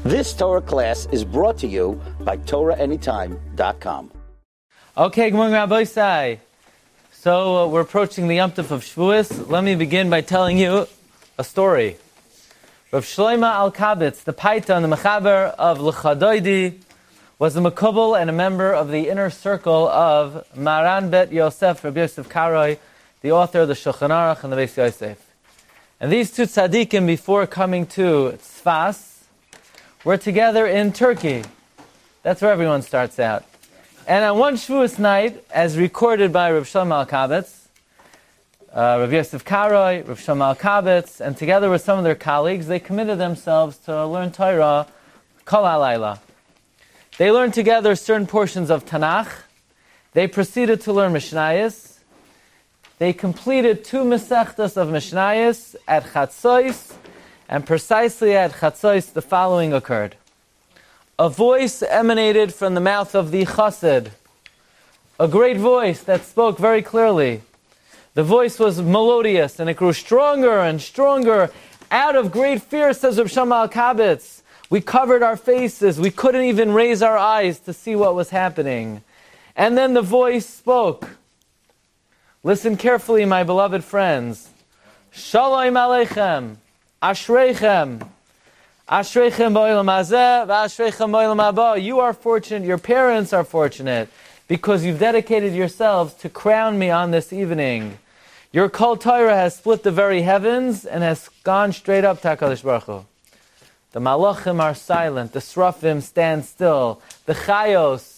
This Torah class is brought to you by TorahAnytime.com. Okay, good morning, Rabbi Isai. So we're approaching the Yom Tov of Shavuos. Let me begin by telling you a story. Rav Shlomo Alkabetz, the Paita and the Mechaber of L'chadoidi, was a Mekubal and a member of the inner circle of Maran Bet Yosef, Rabbi Yosef Karoi, the author of the Shulchan Aruch and the Beis Yosef. And these two tzaddikim, before coming to Tzfas, were together in Turkey. That's where everyone starts out. And on one Shavuos night, as recorded by Rav Shlomo Alkabetz, Rav Yosef Karoi, Rav Shlomo Alkabetz, and together with some of their colleagues, they committed themselves to learn Torah Kol HaLayla. They learned together certain portions of Tanakh. They proceeded to learn Mishnayos. They completed 2 Masechtas of Mishnayos at Chatzos, and precisely at Chatzos the following occurred. A voice emanated from the mouth of the Chassid, a great voice that spoke very clearly. The voice was melodious, and it grew stronger and stronger. Out of great fear, says Rav Shlomo Alkabetz, we covered our faces. We couldn't even raise our eyes to see what was happening. And then the voice spoke. Listen carefully, my beloved friends. Shalom Aleichem, Ashreichem, Ashreichem ba'olam hazeh, v'ashreichem ba'olam haba. You are fortunate, your parents are fortunate, because you've dedicated yourselves to crown me on this evening. Your Kol Torah has split the very heavens and has gone straight up to HaKadosh Baruch Hu. The Malachim are silent, the Srafim stand still, the Chayos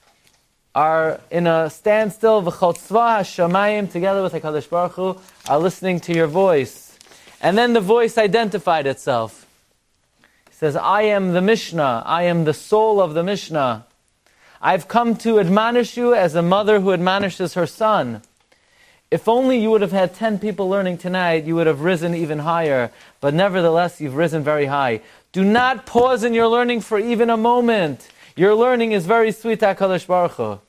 are in a standstill, V'chol tzva hashamayim, together with HaKadosh Baruch Hu, are listening to your voice. And then the voice identified itself. He says, I am the Mishnah, I am the soul of the Mishnah. I've come to admonish you as a mother who admonishes her son. If only you would have had 10 people learning tonight, you would have risen even higher. But nevertheless, you've risen very high. Do not pause in your learning for even a moment. Your learning is very sweet, HaKadosh Baruch Hu.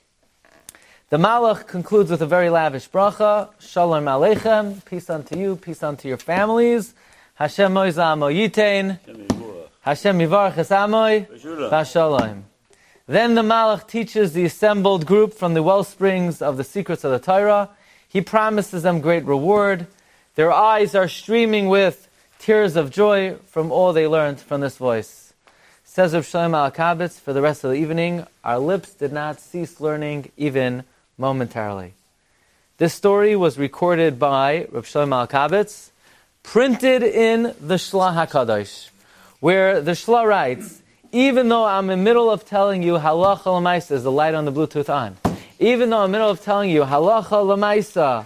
The Malach concludes with a very lavish bracha. Shalom Aleichem, peace unto you, peace unto your families. Hashem moiza amo yitein. Hashem yivarach es amoy. V'shalom. Then the Malach teaches the assembled group from the well springs of the secrets of the Torah. He promises them great reward. Their eyes are streaming with tears of joy from all they learned from this voice. Says Rav Shlomo Alkabetz, for the rest of the evening, our lips did not cease learning even momentarily. This story was recorded by Rav Shlomo Alkabetz, printed in the Shlah HaKadosh, where the Shlah writes, even though I'm in the middle of telling you halacha l'maisa, is the light on the Bluetooth on? Even though I'm in the middle of telling you halacha l'maisa,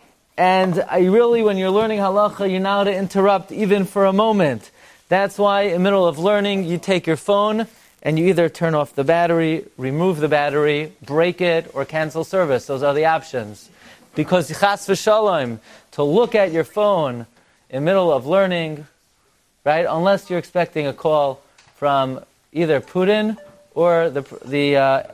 and I really, when you're learning halacha, you're not to interrupt even for a moment. That's why in the middle of learning, you take your phone and you either turn off the battery, remove the battery, break it, or cancel service. Those are the options. Because chas v'shalom, to look at your phone in the middle of learning, right? Unless you're expecting a call from either Putin or the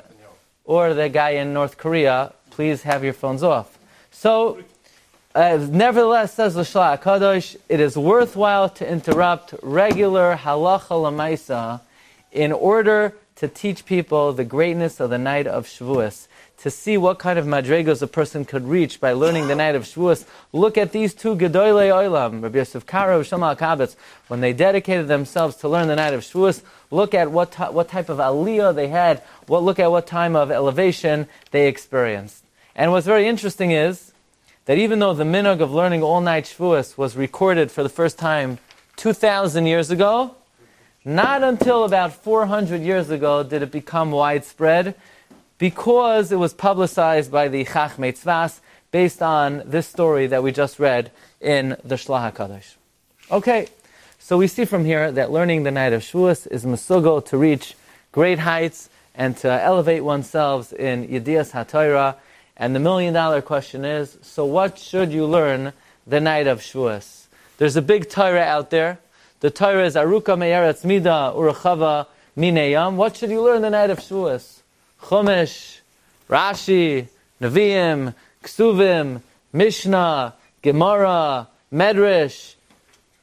guy in North Korea, please have your phones off. So, nevertheless, says the Shlah HaKadosh, it is worthwhile to interrupt regular halacha l'maisa in order to teach people the greatness of the night of Shavuos, to see what kind of madregos a person could reach by learning the night of Shavuos. Look at these two Gedolei Olam, Rabbi Yosef Karo, Rav Shlomo Alkabetz, when they dedicated themselves to learn the night of Shavuos. Look at what type of aliyah they had. Look at what time of elevation they experienced. And what's very interesting is that even though the minhag of learning all night Shavuos was recorded for the first time 2,000 years ago, not until about 400 years ago did it become widespread, because it was publicized by the Chachmei Tzfas based on this story that we just read in the Shlah HaKadosh. Okay, so we see from here that learning the night of Shavuos is mesugal to reach great heights and to elevate oneself in Yedias HaTorah. And the $1 million question is, so what should you learn the night of Shavuos? There's a big Torah out there. The Torah is Aruka Me'eretz Mida Urachava Mineyam. What should you learn the night of Shavuos? Chumash, Rashi, Nevi'im, Ksuvim, Mishnah, Gemara, Medrash,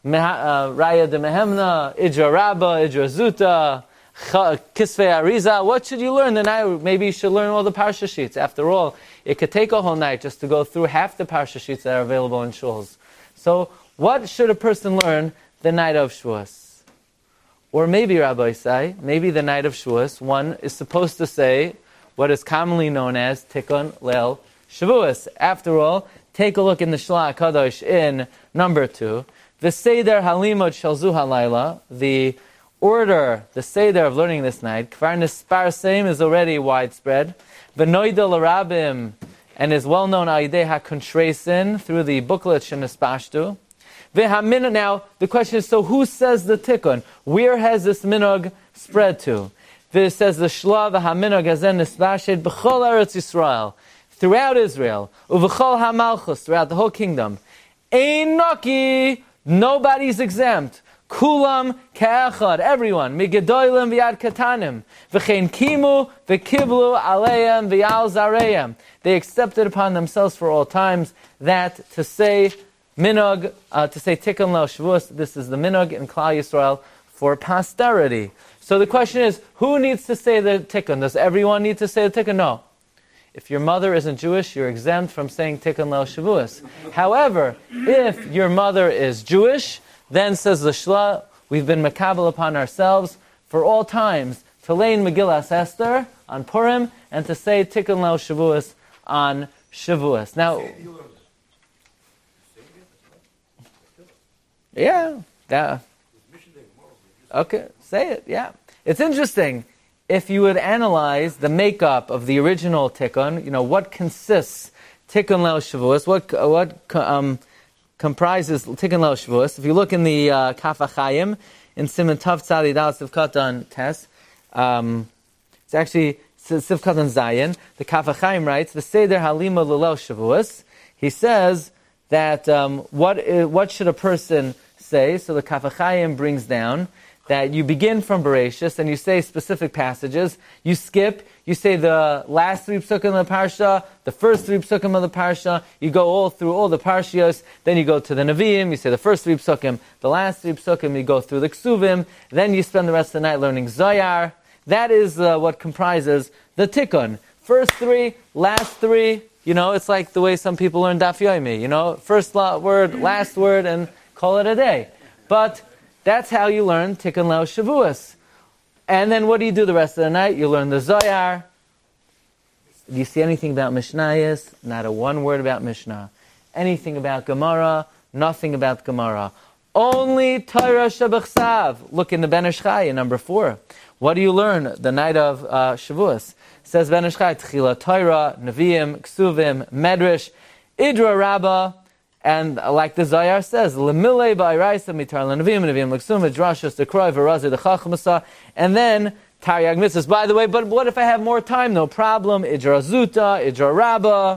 Raya de Mehemna, Idra Rabba, Idra Zuta, Kisvei Ariza. What should you learn the night? Maybe you should learn all the parsha sheets. After all, it could take a whole night just to go through half the parsha sheets that are available in shuls. So, what should a person learn the night of Shavuos? Or maybe, Rabbi say, maybe the night of Shavuos, one is supposed to say what is commonly known as Tikkun Leil Shavuos. After all, take a look in the Shla HaKadosh in number 2. The Seder Halimot Shalzu Halayla, the order, the Seder of learning this night, Kvar Nispar Seim is already widespread. V'noida l'Rabim, and is well known Aidei HaKontresin through the booklet Shenispashtu. Now, the question is, so who says the Tikkun? Where has this minog spread to? This says the Shla v'haminog hazen nispashed b'chol Eretz Yisrael, throughout Israel, uv'chol hamalchus, throughout the whole kingdom. Ein naki, nobody's exempt. Kulam ka'echad, everyone. Migedolim v'yad katanim. V'chein kimu v'kiblu aleim v'yal zareim. They accepted upon themselves for all times that to say minog, to say Tikkun Leil Shavuos, this is the minog in Klal Yisrael for posterity. So the question is, who needs to say the Tikkun? Does everyone need to say the Tikkun? No. If your mother isn't Jewish, you're exempt from saying Tikkun Leil Shavuos. However, if your mother is Jewish, then says the Shla, we've been makabel upon ourselves for all times to lein Megillas Esther on Purim and to say Tikkun Leil Shavuos on Shavuos. Now, okay, say it, yeah. It's interesting. If you would analyze the makeup of the original Tikkun, what consists Tikkun Leil Shavuos, what comprises Tikkun Leil Shavuos. If you look in the Kaf HaChaim, in Siman Tav Tzadi Dal Sivkatan Tes, it's actually Sivkatan Zayin, the Kaf HaChaim writes, the Seder Halima Leil Shavuos, he says that what should a person say? So the Kaf HaChaim brings down that you begin from Bereshis and you say specific passages. You skip, you say the last 3 psukim of the parsha, the first 3 psukim of the parsha. You go all through all the parshios. Then you go to the Nevi'im. You say the first 3 psukim, the last 3 psukim. You go through the Ksuvim. Then you spend the rest of the night learning Zohar. That is what comprises the Tikkun. First 3, last 3. It's like the way some people learn Daf Yomi. First word, last word, and call it a day. But that's how you learn Tikkun Leil Shavuos. And then what do you do the rest of the night? You learn the Zohar. Do you see anything about Mishnayos? Not a one word about Mishnah. Anything about Gemara? Nothing about Gemara. Only Torah Shebechsav. Look in the Ben Ish Chai in number 4. What do you learn the night of Shavuos? Says Ben Ish Chai, Tchila Torah, Nevi'im, Ksuvim, Medrash, Idra Rabbah. And like the Zohar says, Lemile ba'iraisa mitar l'nevi'im nevi'im l'ksum v'drashos dekroi v'razi d'chachmasa, and then Taryag mitzvahs. By the way, but what if I have more time? No problem. Idra Zuta, Idra Rabbah.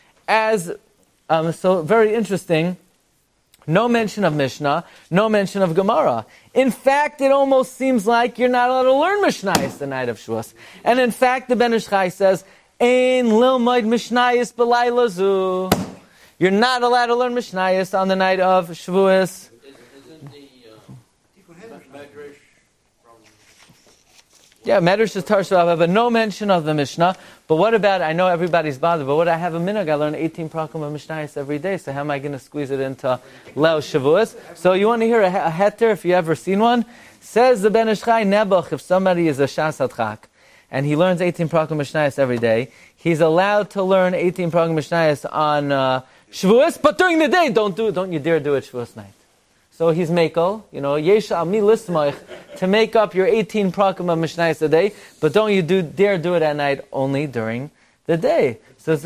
So very interesting. No mention of Mishnah, no mention of Gemara. In fact, it almost seems like you're not allowed to learn Mishnayos the night of Shavuos. And in fact, the Ben Ish Chai says, Ein lilmoid Mishnayos b'layla zu. You're not allowed to learn Mishnayos on the night of Shavuos. Yeah, Medrash is Tarsha, but no mention of the Mishnah. But what about, I know everybody's bothered, but what I have a minhag, I learn 18 prakim of Mishnayos every day, so how am I going to squeeze it into Leil Shavuos? So you want to hear a heter, if you ever seen one? Says the Ben Ish Chai Nebuch, if somebody is a Shas Adchak, and he learns 18 prakim Mishnayos every day, he's allowed to learn 18 prakim Mishnayos on Shavuos, but during the day, don't you dare do it Shavuos night. So he's mekel, yesh al mi lismoich, to make up your 18 prakim of Mishnayos a day, but don't you dare do it at night, only during the day. So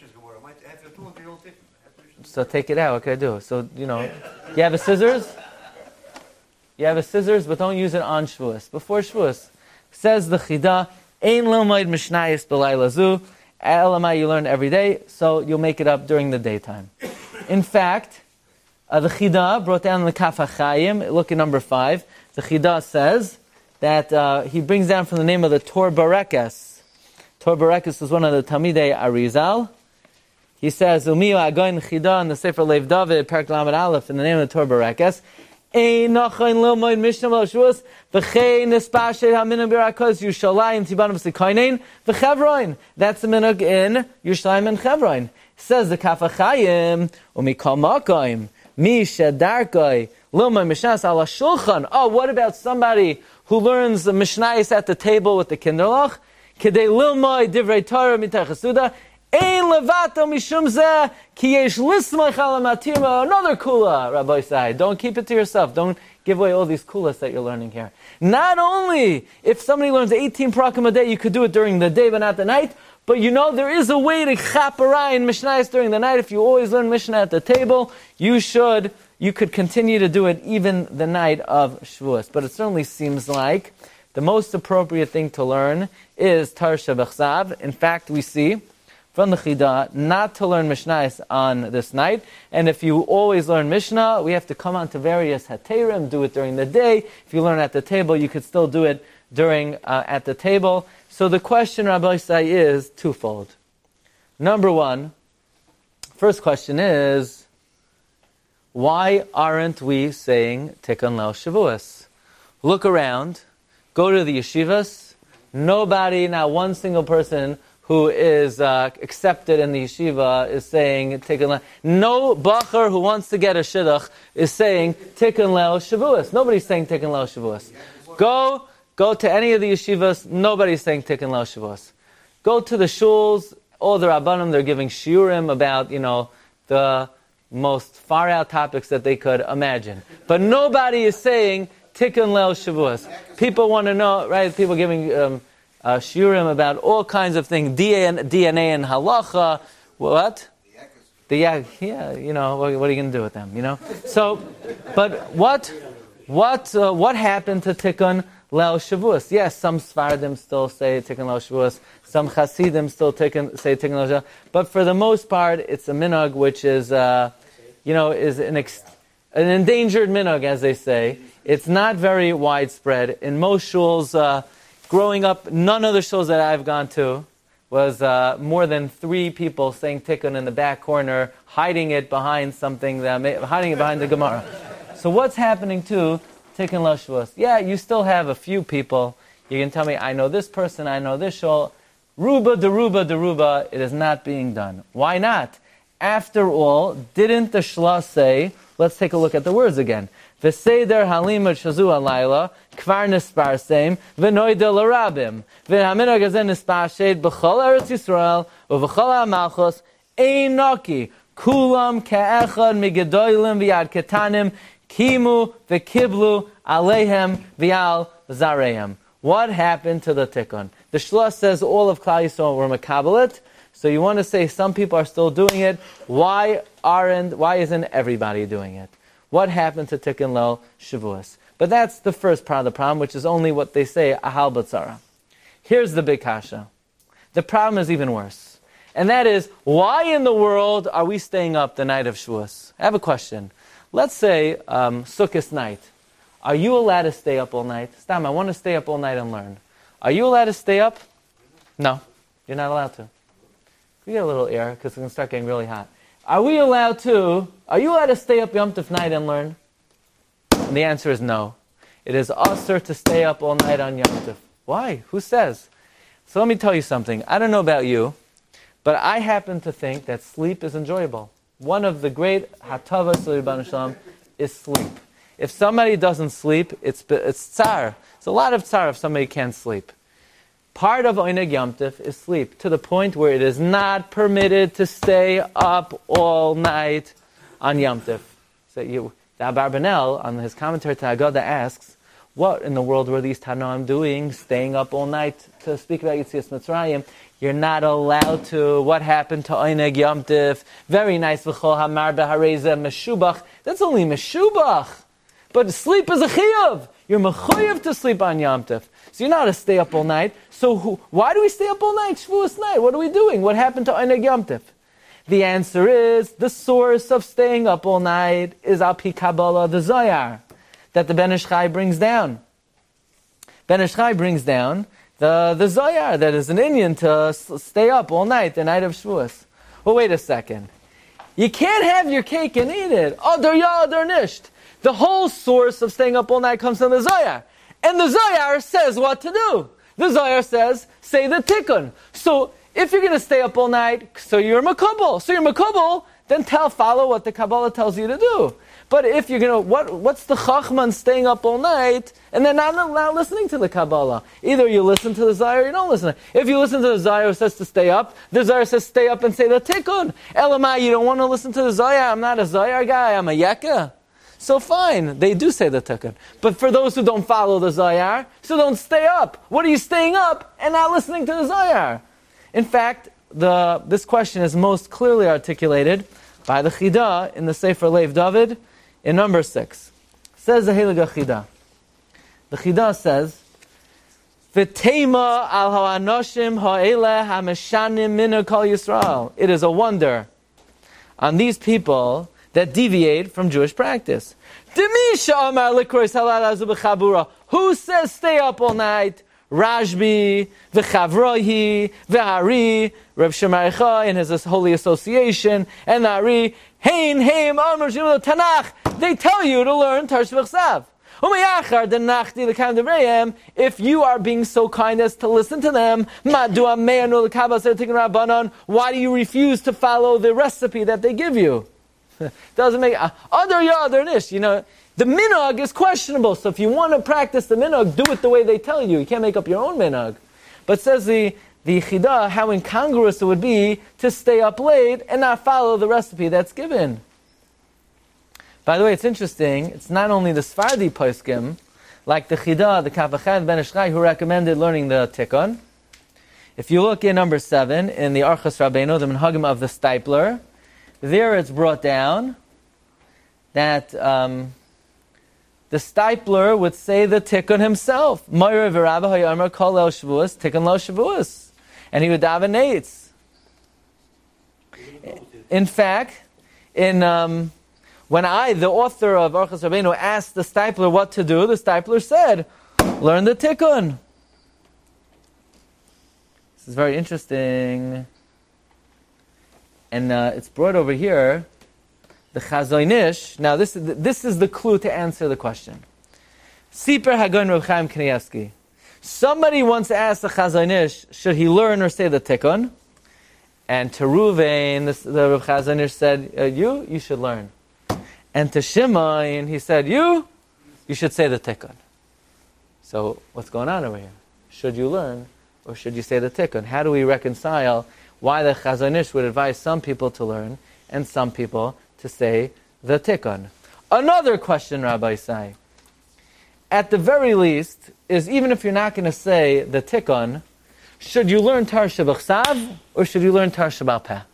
take it out, what can I do? So, you have a scissors? You have a scissors, but don't use it on Shavuos. Before Shavuos. Says the Chida, ein lomoid Mishnayos b'layla zu, elamai you learn every day, so you'll make it up during the daytime. In fact, the Chida brought down in the Kaf HaChaim, look at number 5, the Chida says that he brings down from the name of the Tor Barekes. Tor Barekes is one of the Talmidei Arizal. He says, Umiyu Agoin Chida in the Sefer Lev David, Perek Lamed Aleph, in the name of the Tor Barekes, Ein nachain lilmoid mishnah l'Shavuos v'chein nispashet haminag b'rakos Yerushalayim tibanim v'sikainin v'chevron. That's the minhag in Yerushalayim and Chevron. Says the Kaf HaChaim umikol makom mi shedarkoi lilmoid mishnayos ala shulchan. Oh, what about somebody who learns the mishnayos at the table with the kinderlach? Kedei lilmoid divrei Torah mitach Chasuda. Ein levato mishum zeh ki yesh lismach al matirma. Another kula, Rabbi Isai. Don't keep it to yourself. Don't give away all these kulas that you're learning here. Not only if somebody learns 18 prakim a day, you could do it during the day but not the night. But you know there is a way to chaparai in mishnayos during the night. If you always learn mishnah at the table, you could continue to do it even the night of Shavuos. But it certainly seems like the most appropriate thing to learn is Torah Shebechsav. In fact, we see from the Chida not to learn Mishnayos on this night. And if you always learn Mishnah, we have to come on to various Haterim, do it during the day. If you learn at the table, you could still do it during at the table. So the question, Rabbi Isai, is twofold. Number one, first question is, why aren't we saying Tikkun Leil Shavuos? Look around, go to the yeshivas, nobody, not one single person who is accepted in the yeshiva is saying Tikkun Leil. No bacher who wants to get a shidduch is saying Tikkun Leil Shavuos. Nobody's saying Tikkun Leil Shavuos. Go to any of the yeshivas, nobody's saying Tikkun Leil Shavuos. Go to the shuls, all the rabbanim, they're giving shiurim about, the most far out topics that they could imagine. But nobody is saying Tikkun Leil Shavuos. People want to know, right? People giving shiurim about all kinds of things, DNA and halacha. What? What are you going to do with them? So, but what happened to Tikkun Leil Shavuos? Yes, some Sfardim still say Tikkun Leil Shavuos. Some Chasidim still say Tikkun Leil Shavuos. But for the most part, it's a minhag which is, is an endangered minhag, as they say. It's not very widespread. In most shuls, growing up, none of the shuls that I've gone to was more than 3 people saying Tikkun in the back corner, hiding it behind something, hiding it behind the Gemara. So what's happening to Tikkun Leil Shavuos? Yeah, you still have a few people. You can tell me, I know this person, I know this shul. Ruba, deruba, it is not being done. Why not? After all, didn't the Shla say, let's take a look at the words again. V'seder halima shazu alayla, kvar nisparsem, v'noida l'rabim, v'haminag hazen nispashed, b'chol Eretz Yisrael, u'v'chol ha'malchus, ein naki, kulam ka'echad migedoylim v'yad ketanim, kimu v'kiblu aleihem v'yal zareim. What happened to the tikkun? The Shla says all of Klal Yisrael were makabelit, so you want to say some people are still doing it. Why isn't everybody doing it? What happened to Tikkun Leil Shavuos? But that's the first part of the problem, which is only what they say, ahal batzara. Here's the big kasha. The problem is even worse. And that is, why in the world are we staying up the night of Shavuos? I have a question. Let's say Sukkot night. Are you allowed to stay up all night? Stam, I want to stay up all night and learn. Are you allowed to stay up? No, you're not allowed to. We get a little air because it's going to start getting really hot. Are you allowed to stay up Yom Tov night and learn? And the answer is no. It is usher to stay up all night on Yom Tov. Why? Who says? So let me tell you something. I don't know about you, but I happen to think that sleep is enjoyable. One of the great hatavas of Rebbeinu Shalom is sleep. If somebody doesn't sleep, it's tsar. It's a lot of tsar if somebody can't sleep. Part of Oneg Yom Tov is sleep, to the point where it is not permitted to stay up all night on Yom Tov. So the Abarbanel, on his commentary to Haggadah, asks, what in the world were these Tanoim doing, staying up all night to speak about Yetzias Mitzrayim? You're not allowed to. What happened to Oneg Yom Tov? Very nice. V'chol hamar b'hareza meshubach. That's only meshubach. But sleep is a chiyuv. You're mechuyev to sleep on Yom Tov. So you're not to stay up all night. So why do we stay up all night, Shavuos night? What are we doing? What happened to Oneg Yom Tov? The answer is, the source of staying up all night is Al Pi Kabbalah, the Zohar, that the Ben Ish Chai brings down. Ben Ish Chai brings down the Zohar, that is an Indian to stay up all night, the night of Shavuos. Well, wait a second. You can't have your cake and eat it. Oh, they're nisht. The whole source of staying up all night comes from the Zohar. And the Zohar says what to do. The Zohar says, say the tikkun. So, if you're going to stay up all night, so you're makubal. Then follow what the Kabbalah tells you to do. But if you're going to, what's the chachman staying up all night and then not listening to the Kabbalah? Either you listen to the Zohar or you don't listen. If you listen to the Zohar who says to stay up, the Zohar says stay up and say the tikkun. Elamai, you don't want to listen to the Zohar. I'm not a Zohar guy, I'm a yekka. So fine, they do say the tikkun. But for those who don't follow the Zohar, so don't stay up. What are you staying up and not listening to the Zohar? In fact, this question is most clearly articulated by the Chida in the Sefer Lev David in number 6. Says the Heilige Chida. The Chida says, "V'teima al ha'anoshim ha'ele ha'meshanim mina kol Yisrael." It is a wonder on these people that deviate from Jewish practice. Demisha amar likros halal azu b'chabura. Who says stay up all night? Rashbi, v'chavrohi, v'hari, Reb Shemaricha in his holy association, and Ari, Hein, Heim, Amr, Shimon, Tanakh. They tell you to learn Tarsh V'chsav. Umayachar, the Nachdi, the kind of Rehem, if you are being so kind as to listen to them, Madua Me'anu, the Kabbal, Rabbanon, why do you refuse to follow the recipe that they give you? Doesn't make, other nish, the minhag is questionable, so if you want to practice the minhag, do it the way they tell you. You can't make up your own minhag. But says the Chida, how incongruous it would be to stay up late and not follow the recipe that's given. By the way, it's interesting, it's not only the Sfardi poskim, like the Chida, the Kaf Echad Ben Ishchai, who recommended learning the Tikkun. If you look in number 7, in the Archas Rabbeinu, the Minhagim of the Stipler, there it's brought down that the Stipler would say the Tikkun himself. Moira v'Rabba ha'yamar kol el Shavuos, Tikkun lo Shavuos. And he would daven nates. In fact, when the author of Archas Rabbeinu, asked the Stipler what to do, the Stipler said, learn the Tikkun. This is very interesting. And it's brought over here, the Chazon Ish. Now this is the clue to answer the question. Siper Hagon Reb Chaim Kanievsky. Somebody once asked the Chazon Ish, should he learn or say the Tikkun? And to Ruvain, the Reb Chazon Ish said, you should learn. And to Shimon, he said, you should say the Tikkun. So what's going on over here? Should you learn or should you say the Tikkun? How do we reconcile why the Chazon Ish would advise some people to learn and some people to say the Tikkun? Another question, Rabbi Isai. At the very least, is even if you're not going to say the Tikkun, should you learn Tarsha B'chsav or should you learn Tarsha B'al Peh?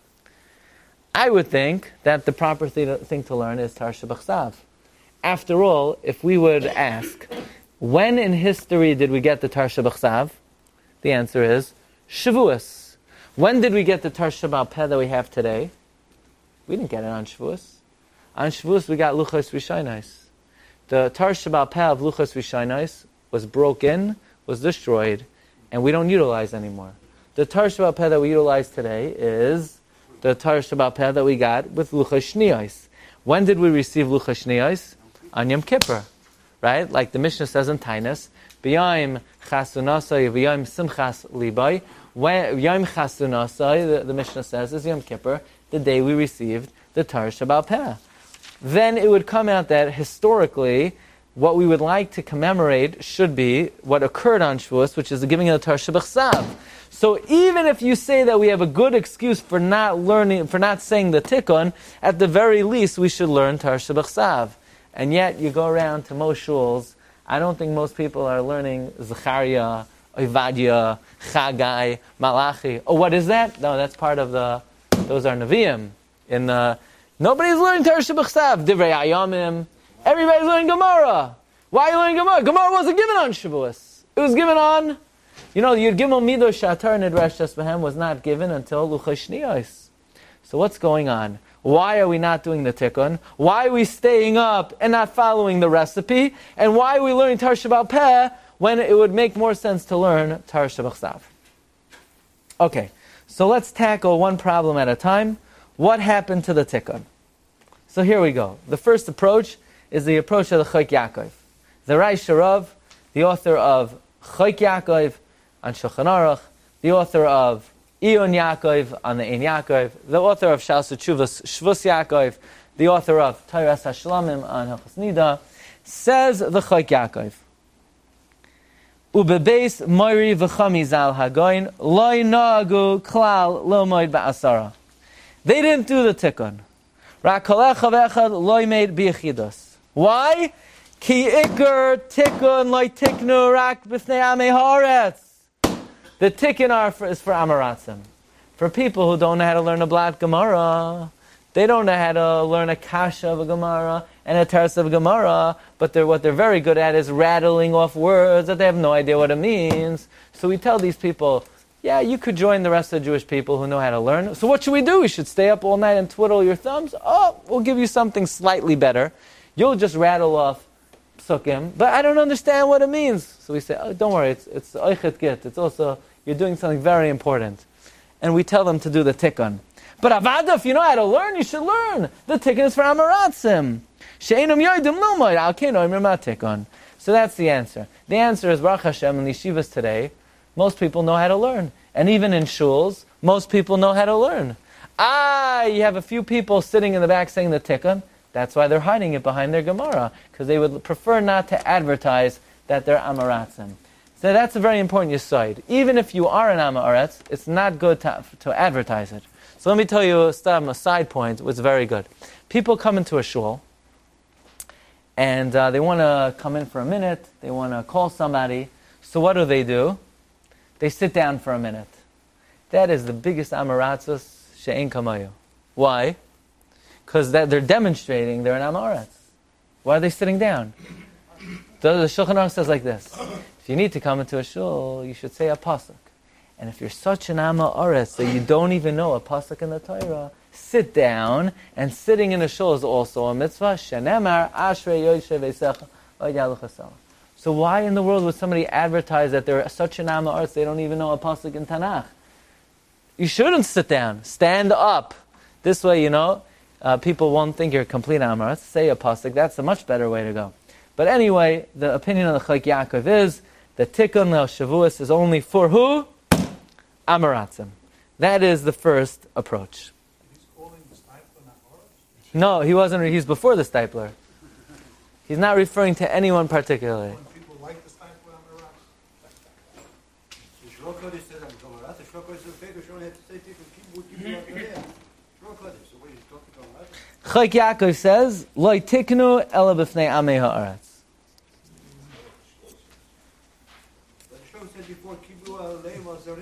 I would think that the proper thing to learn is Tarsha B'chsav. After all, if we would ask, when in history did we get the Tarsha B'chsav? The answer is Shavuos. When did we get the Tarsha B'al Peh that we have today? We didn't get it on Shavuos. On Shavuos we got Luchos Rishonos. The Tarsha B'al Peh of Luchos Rishonos was broken, was destroyed, and we don't utilize anymore. The Tarsha B'al Peh that we utilize today is the Tarsha B'al Peh that we got with Luchos Shniyos. When did we receive Luchos Shniyos? On Yom Kippur. Right? Like the Mishnah says in Tainus, B'yayim chasunasai, v'yayim simchas libay. Yom chasunasai, the Mishnah says, is Yom Kippur, the day we received the Tarsha B'al Peh. Then it would come out that historically, what we would like to commemorate should be what occurred on Shavuos, which is the giving of the Tarsha B'chsav. So even if you say that we have a good excuse for not saying the Tikkun, at the very least we should learn Tarsha B'chsav. And yet you go around to most shuls, I don't think most people are learning Zechariah, Ovadia, Chagai, Malachi. Oh, what is that? No, that's part of those are Nevi'im. Nobody's learning Tarsha B'chsav, Divrei Hayamim. Everybody's learning Gemara. Why are you learning Gemara? Gemara wasn't given on Shavuos. It was given on, Yud Gimel Mido Shatar Nidrash Behem was not given until Luchos Shniyos. So what's going on? Why are we not doing the Tikkun? Why are we staying up and not following the recipe? And why are we learning Tarsha B'al Peh when it would make more sense to learn Tarsha B'chsav? Okay, so let's tackle one problem at a time. What happened to the Tikkun? So here we go. The first approach is the approach of the Chok Yaakov. The Reish Sharav, the author of Chok Yaakov on Shulchan Aruch, the author of Ion Yaakov on the Ein Yaakov, the author of Shas Tshuvas Shvus Yaakov, the author of Teiras HaShlamim on Hilchos Nida, says the Chok Yaakov. Ubebeis Moiri v'chami zal hagoin loy nagu klal lo moed ba'asara. They didn't do the tikkun. Rak kol echad v'echad loy made b'yechidos. Why? Ki ikar tikkun loy tiknu rak b'fnei amei haaretz. The tikkun is for Amaratzim. For people who don't know how to learn a Blat Gemara. They don't know how to learn a kasha of a Gemara and a teres of a Gemara, but what they're very good at is rattling off words that they have no idea what it means. So we tell these people, yeah, you could join the rest of the Jewish people who know how to learn. So what should we do? We should stay up all night and twiddle your thumbs? Oh, we'll give you something slightly better. You'll just rattle off psukim, but I don't understand what it means. So we say, oh, don't worry, it's oichet git. It's also, you're doing something very important. And we tell them to do the tikkun. But Avada, if you know how to learn, you should learn. The tikkun is for Amaratzim. She'enum yoidim lumoid, al keno imrim tikkun. So that's the answer. The answer is, Baruch Hashem, in the yeshivas today, most people know how to learn. And even in shuls, most people know how to learn. You have a few people sitting in the back saying the tikkun. That's why they're hiding it behind their Gemara, because they would prefer not to advertise that they're Amaratzim. So that's a very important yesod. Even if you are an Amaretz, it's not good to advertise it. So let me tell you a side point, which is very good. People come into a shul, and they want to come in for a minute, they want to call somebody. So what do? They sit down for a minute. That is the biggest Amaratzos she'en kamayu. Why? Because they're demonstrating they're an Amaretz. Why are they sitting down? The Shulchan Aruch says like this: if you need to come into a shul, you should say a pasuk. And if you're such an Amma Aretz that you don't even know a pasuk in the Torah, sit down, and sitting in a shul is also a mitzvah. Shenemar ashrei yoshev eisecha v'yaluch. So why in the world would somebody advertise that they're such an Amma Aretz they don't even know a pasuk in Tanakh? You shouldn't sit down. Stand up. This way, people won't think you're a complete Amma Aretz. Say a pasuk. That's a much better way to go. But anyway, the opinion of the Chok Yaakov is that Tikkun Leil Shavuos is only for who? Amaratzim. That is the first approach. He's calling the Stipler not Aretz? No, he wasn't. He's before the Stipler. He's not referring to anyone particularly. When people like the Stipler Aretz? The Shlokodesh says I'm Aretz. The Shlokodesh says Pedro shouldn't have to say Tikkun Kibbutz up there. Shlokodesh. So what are you talking about? Chok Yaakov says, Lo tiknu ela b'fnei amei ha'aretz. But the Shlokodesh said before Kibbutz Leim Azareh.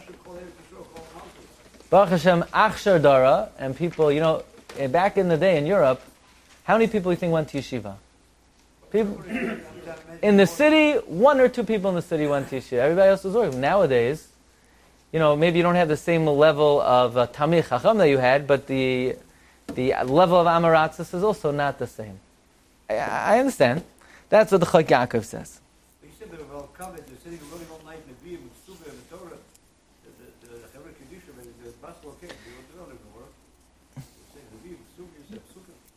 Baruch Hashem, Achshar Dara, and people, back in the day in Europe, how many people do you think went to yeshiva? People in the city, 1 or 2 people in the city went to yeshiva. Everybody else was working. Nowadays, maybe you don't have the same level of Tamil Chacham that you had, but the level of Amaratzis is also not the same. I understand. That's what the Chok Yaakov says. He said that well, they're sitting running all night in the Biyah with Suba and the Torah. The Chaver Kedusha and the Basel came. They don't even work. They're saying the Biyah with Suba, you said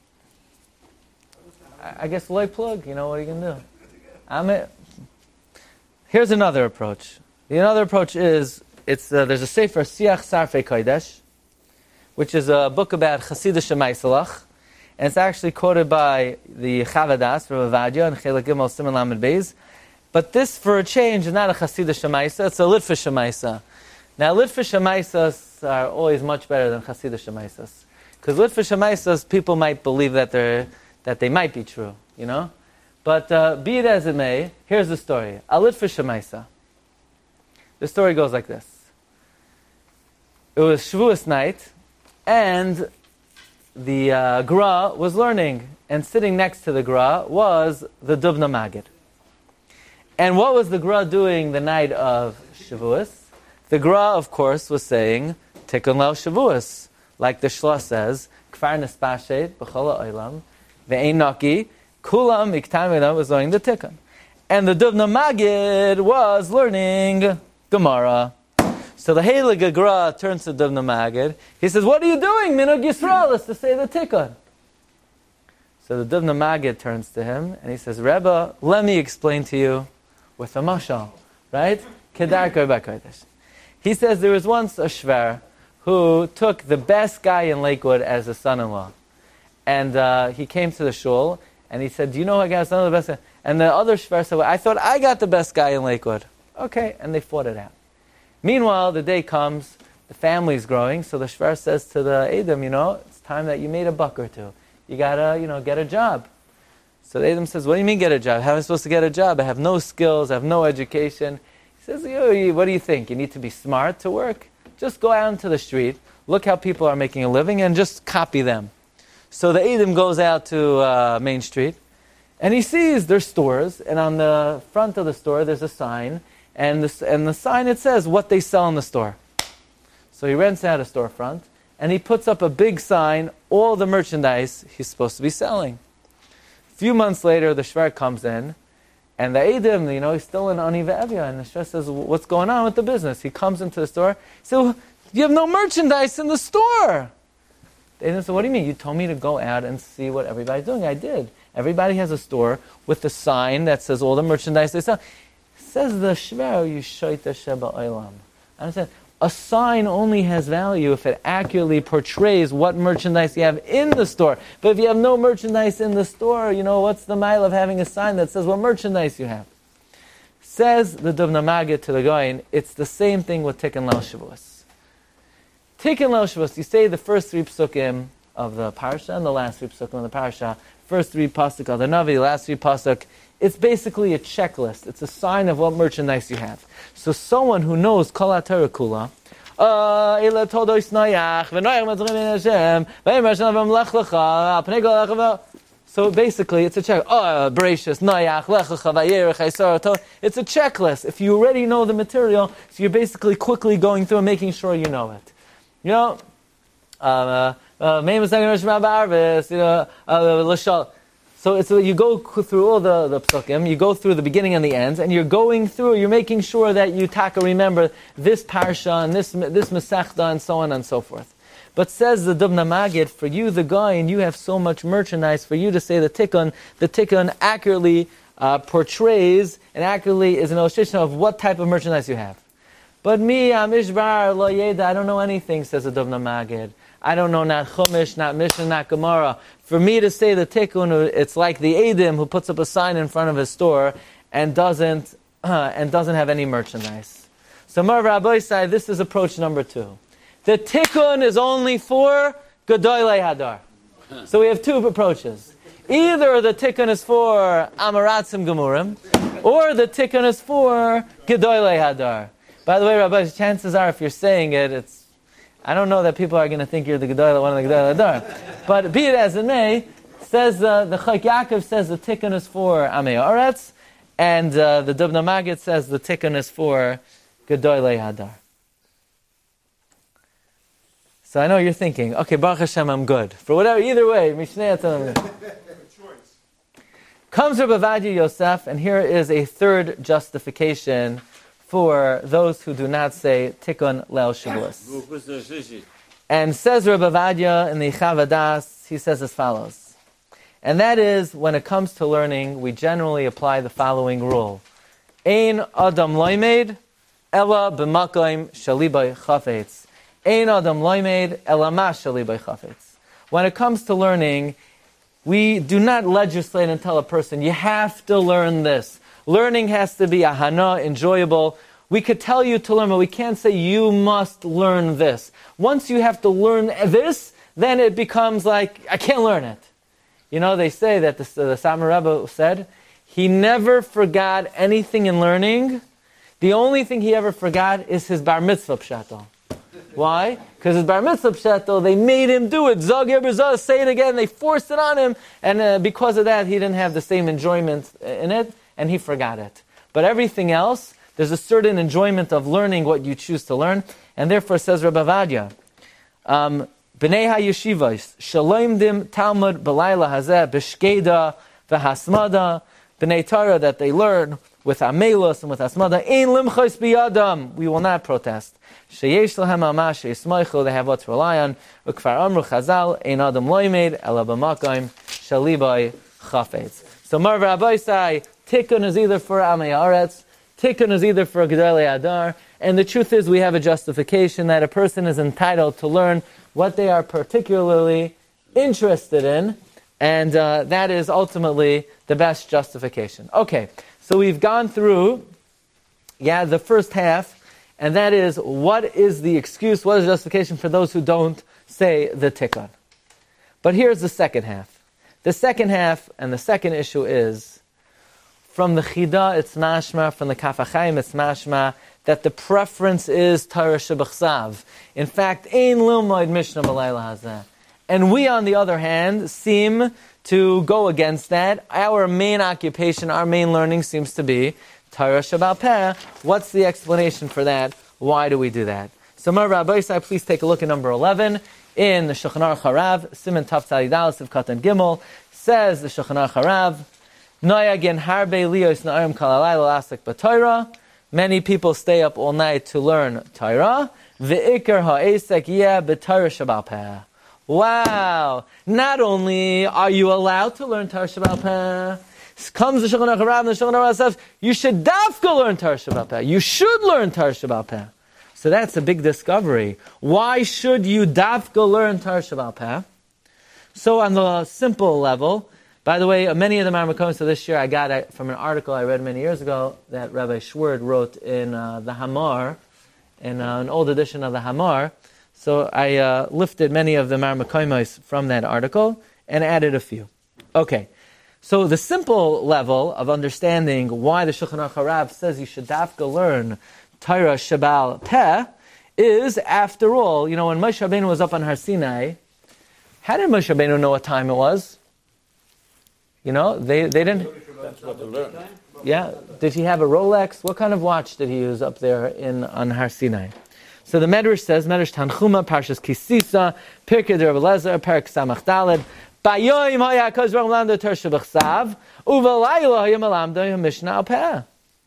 Sukkah. I guess loy plug, what are you going to do? Here's another approach. The other approach is, there's a sefer Siach Sarfei Kodesh, which is a book about Chasidish Maisalach, and it's actually quoted by the Chavadas, Rav Avadia, and Chelek Gimel Siman Lamed Beis. But this, for a change, is not a Chasidish Shemaisa, it's a Litvish Shemaisa. Now, Litvish Shemaisas are always much better than Chasidish Shemaisas. Because Litvish Shemaisas, people might believe that they might be true, But be it as it may, here's the story. A Litvish Shemaisa. The story goes like this. It was Shavuos night, and the Gra was learning, and sitting next to the Gra was the Dubna Magid. And what was the Gra doing the night of Shavuos? The Gra, of course, was saying, Tikkun Leil Shavuos. Like the Shla says, Kfar Nespashet B'chol Ha'olam, Ve'ein Naki, Kulam Iktan Ve'ein was learning the Tikkun. And the Dubna Magid was learning Gemara. So the Heilige Gra turns to Dubna Magid. He says, what are you doing? Minhag Yisrael is to say the Tikkun. So So the Dubna Magid turns to him and he says, Rebbe, let me explain to you with a mashal, right? Kedar Korbah Kodesh. He says there was once a shver who took the best guy in Lakewood as a son-in-law. And he came to the shul and he said, do you know I got son of the best guy? And the other shver said, well, I thought I got the best guy in Lakewood. Okay, and they fought it out. Meanwhile, the day comes, the family's growing, so the shver says to the Edom, it's time that you made a buck or two. You gotta, get a job. So the Edom says, what do you mean get a job? How am I supposed to get a job? I have no skills, I have no education. He says, what do you think? You need to be smart to work? Just go out into the street, look how people are making a living, and just copy them. So the Edom goes out to Main Street, and he sees their stores, and on the front of the store there's a sign, and the sign it says what they sell in the store. So he rents out a storefront, and he puts up a big sign, all the merchandise he's supposed to be selling. A few months later, the shver comes in, and the Edom, he's still in Ani Ve'evya, and the shver says, what's going on with the business? He comes into the store, he says, well, you have no merchandise in the store. The Edom said, what do you mean? You told me to go out and see what everybody's doing. I did. Everybody has a store with a sign that says all the merchandise they sell. Says the shver, you shoyta sheba olam. I understand. A sign only has value if it accurately portrays what merchandise you have in the store. But if you have no merchandise in the store, what's the mile of having a sign that says what merchandise you have? Says the Dubna Magid to the Goyin, it's the same thing with Tikkun Leil Shavuos. Tikkun Leil Shavuos, you say the first 3 psukim of the parsha and the last 3 psukim of the parsha, first 3 pasuk of the Navi, the last 3 pasuk. It's basically a checklist. It's a sign of what merchandise you have. So someone who knows Kol HaTorah Kula, so basically it's a check. It's a checklist. If you already know the material, so you're basically quickly going through and making sure you know it. So you go through all the psukim, you go through the beginning and the ends, and you're making sure that you remember this parsha and this mesechta and so on and so forth. But says the Dubna Magid, for you the guy, and you have so much merchandise, for you to say the tikkun accurately portrays and accurately is an illustration of what type of merchandise you have. But me, I'm Ishbar, lo yeda, I don't know anything, says the Dubna Magid. I don't know not Chumash, not Mishnah, not Gemara. For me to say the tikkun, it's like the Edom who puts up a sign in front of his store and doesn't have any merchandise. So Mar Rabbi said, this is approach number 2. The tikkun is only for Gedolei Hadar. So we have 2 approaches. Either the tikkun is for Amaratzim Gemurim, or the tikkun is for Gedolei Hadar. By the way, Rabbi, chances are if you're saying it, I don't know that people are going to think you're the Gedolah, one of the Gedolei Hadar. But be it as it may, says the Chayk Yaakov says the tikkun is for Amei Aretz, and the Dubna Magid says the tikkun is for Gedolei Hadar. So I know you're thinking, okay, Baruch Hashem, I'm good. For whatever, either way, Mishneh Yatzon, I'm good. Comes Rabbi Ovadia Yosef, and here is a third justification for those who do not say Tikkun Leil Shavuos. And says Rabbi Ovadia in the Chavadas, he says as follows. And that is, when it comes to learning, we generally apply the following rule. Ein Adam Loimed, Ela B'Makom Shalibay Chafetz. Ein Adam Loimed, Ela Ma Shalibay Chafetz. When it comes to learning, we do not legislate and tell a person, you have to learn this. Learning has to be hana, enjoyable. We could tell you to learn, but we can't say you must learn this. Once you have to learn this, then it becomes like, I can't learn it. They say that the Satmar Rebbe said, he never forgot anything in learning. The only thing he ever forgot is his bar mitzvah pshato. Why? Because his bar mitzvah pshato, they made him do it. Zog Yeber, say it again. They forced it on him. And because of that, he didn't have the same enjoyment in it. And he forgot it. But everything else, there's a certain enjoyment of learning what you choose to learn. And therefore, says Rabbi Ovadia, B'nei ha-yeshivos, shaloimdim Talmud b'layla hazeh, b'shkeda v'hasmada, B'nei Torah, that they learn with amelos and with asmada, ein limchos biyadam, we will not protest. Sheyesh lahem amash yismaichu, they have what to rely on. Ukfar amru chazal, ein adam loimed, ela b'makayim, Shalibai Chafetz. So Mar Rabbaisai, Tikkun is either for Amei Haaretz, Tikkun is either for Gedolei Adar, and the truth is we have a justification that a person is entitled to learn what they are particularly interested in, and that is ultimately the best justification. Okay, so we've gone through, the first half, and that is what is the excuse, what is the justification for those who don't say the Tikkun. But here's the second half. The second half and the second issue is, from the Chida it's mashma, from the Kaf HaChaim it's mashma, that the preference is Torah Shebachsav. In fact, Ein Lilmoid Mishnah B'Layla Hazeh. And we, on the other hand, seem to go against that. Our main occupation, our main learning seems to be Torah Shebal Peh. What's the explanation for that? Why do we do that? So, Mar Rabbi Yisai, please take a look at number 11. In the Shulchan Aruch Harav, Siman Tav Tzadid Aleph Sivkat and Gimel, says the Shulchan Aruch Harav, Noyagin Harbe Lios Na'arim Kol Halayla Asik B'Torah. Many people stay up all night to learn Torah. V'ikar ha'esek yeh b'Torah Shebal Peh. Wow! Not only are you allowed to learn Torah Shebal Peh, comes the Shulchan Aruch Harav, and the Shulchan Aruch says, you should dafka learn Torah Shebal Peh. You should learn Torah Shebal Peh. So that's a big discovery. Why should you dafka learn Torah Shebal Peh? So on the simple level, by the way, many of the Marmakonis of this year I got from an article I read many years ago that Rabbi Schwerd wrote in the Hamar, in an old edition of the Hamar. So I lifted many of the Marmakonis from that article and added a few. Okay, so the simple level of understanding why the Shulchan Aruch Harav says you should dafka learn Torah Shebal Peh is, after all, when Moshe Rabbeinu was up on Har Sinai, how did Moshe Rabbeinu know what time it was? They didn't. That's what they learned. Yeah. Did he have a Rolex? What kind of watch did he use up there on Har Sinai? So the Medrash says, Medrash Tanchuma, Parshas Kisisa, Pirkei de Rabbi Lezer, Perek Samach Daled, Bayoim haya HaKadosh Baruch Hu melamdo Torah shebachsav, uvelayla haya melamdo Mishnah al Peh.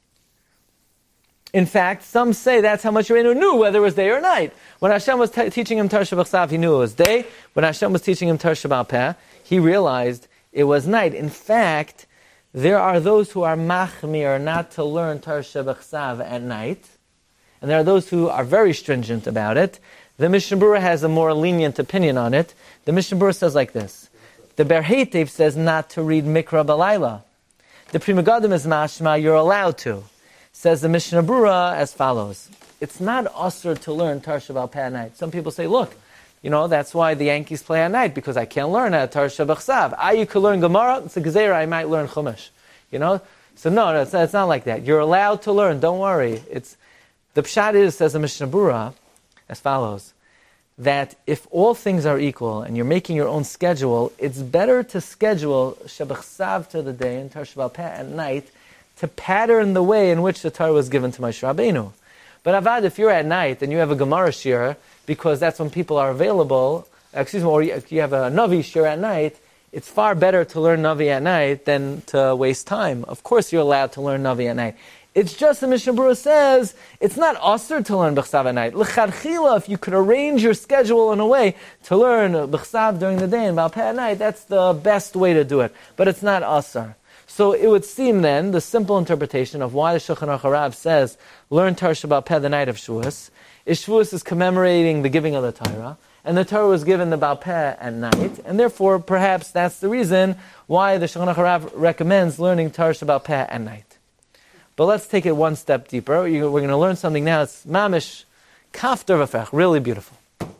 In fact, some say that's how Moshe Rabbeinu knew whether it was day or night. When Hashem was teaching him Torah Shebachsav, he knew it was day. When Hashem was teaching him Torah Shebal Peh, he realized it was night. In fact, there are those who are machmir not to learn Torah Shebachsav at night, and there are those who are very stringent about it. The Mishnah Berurah has a more lenient opinion on it. The Mishnah Berurah says like this: the Ber Heitev says not to read Mikra B'Layla. The Pri Megadim is mashma, you're allowed to. Says the Mishnah Berurah as follows: it's not usher to learn Torah Shebal Peh at night. Some people say, look, that's why the Yankees play at night, because I can't learn at Torah Shebachsav. You could learn Gemara, it's a Gezerah, I might learn Chumash. So no, it's not like that. You're allowed to learn, don't worry. The pshat is, says the Mishnah Berurah, as follows, that if all things are equal and you're making your own schedule, it's better to schedule Shebachsav to the day and Torah Shebal Peh at night to pattern the way in which the Torah was given to Moshe Rabbeinu. But Avad, if you're at night and you have a Gemara shir, because that's when people are available, or you have a Navi shir at night, it's far better to learn Navi at night than to waste time. Of course you're allowed to learn Navi at night. It's just the Mishnah Berurah says, it's not usher to learn B'chsav at night. L'chadchila, if you could arrange your schedule in a way to learn B'chsav during the day and Bal Peh at night, that's the best way to do it. But it's not usher. So it would seem then, the simple interpretation of why the Shulchan Aruch Harav says, learn Torah Shebal Peh the night of Shavuos, is Shavuos is commemorating the giving of the Torah, and the Torah was given the Bal Peh at night, and therefore perhaps that's the reason why the Shulchan Aruch Harav recommends learning Torah Shebal Peh at night. But let's take it one step deeper. We're going to learn something now. It's mamish kaf dervafech, really beautiful.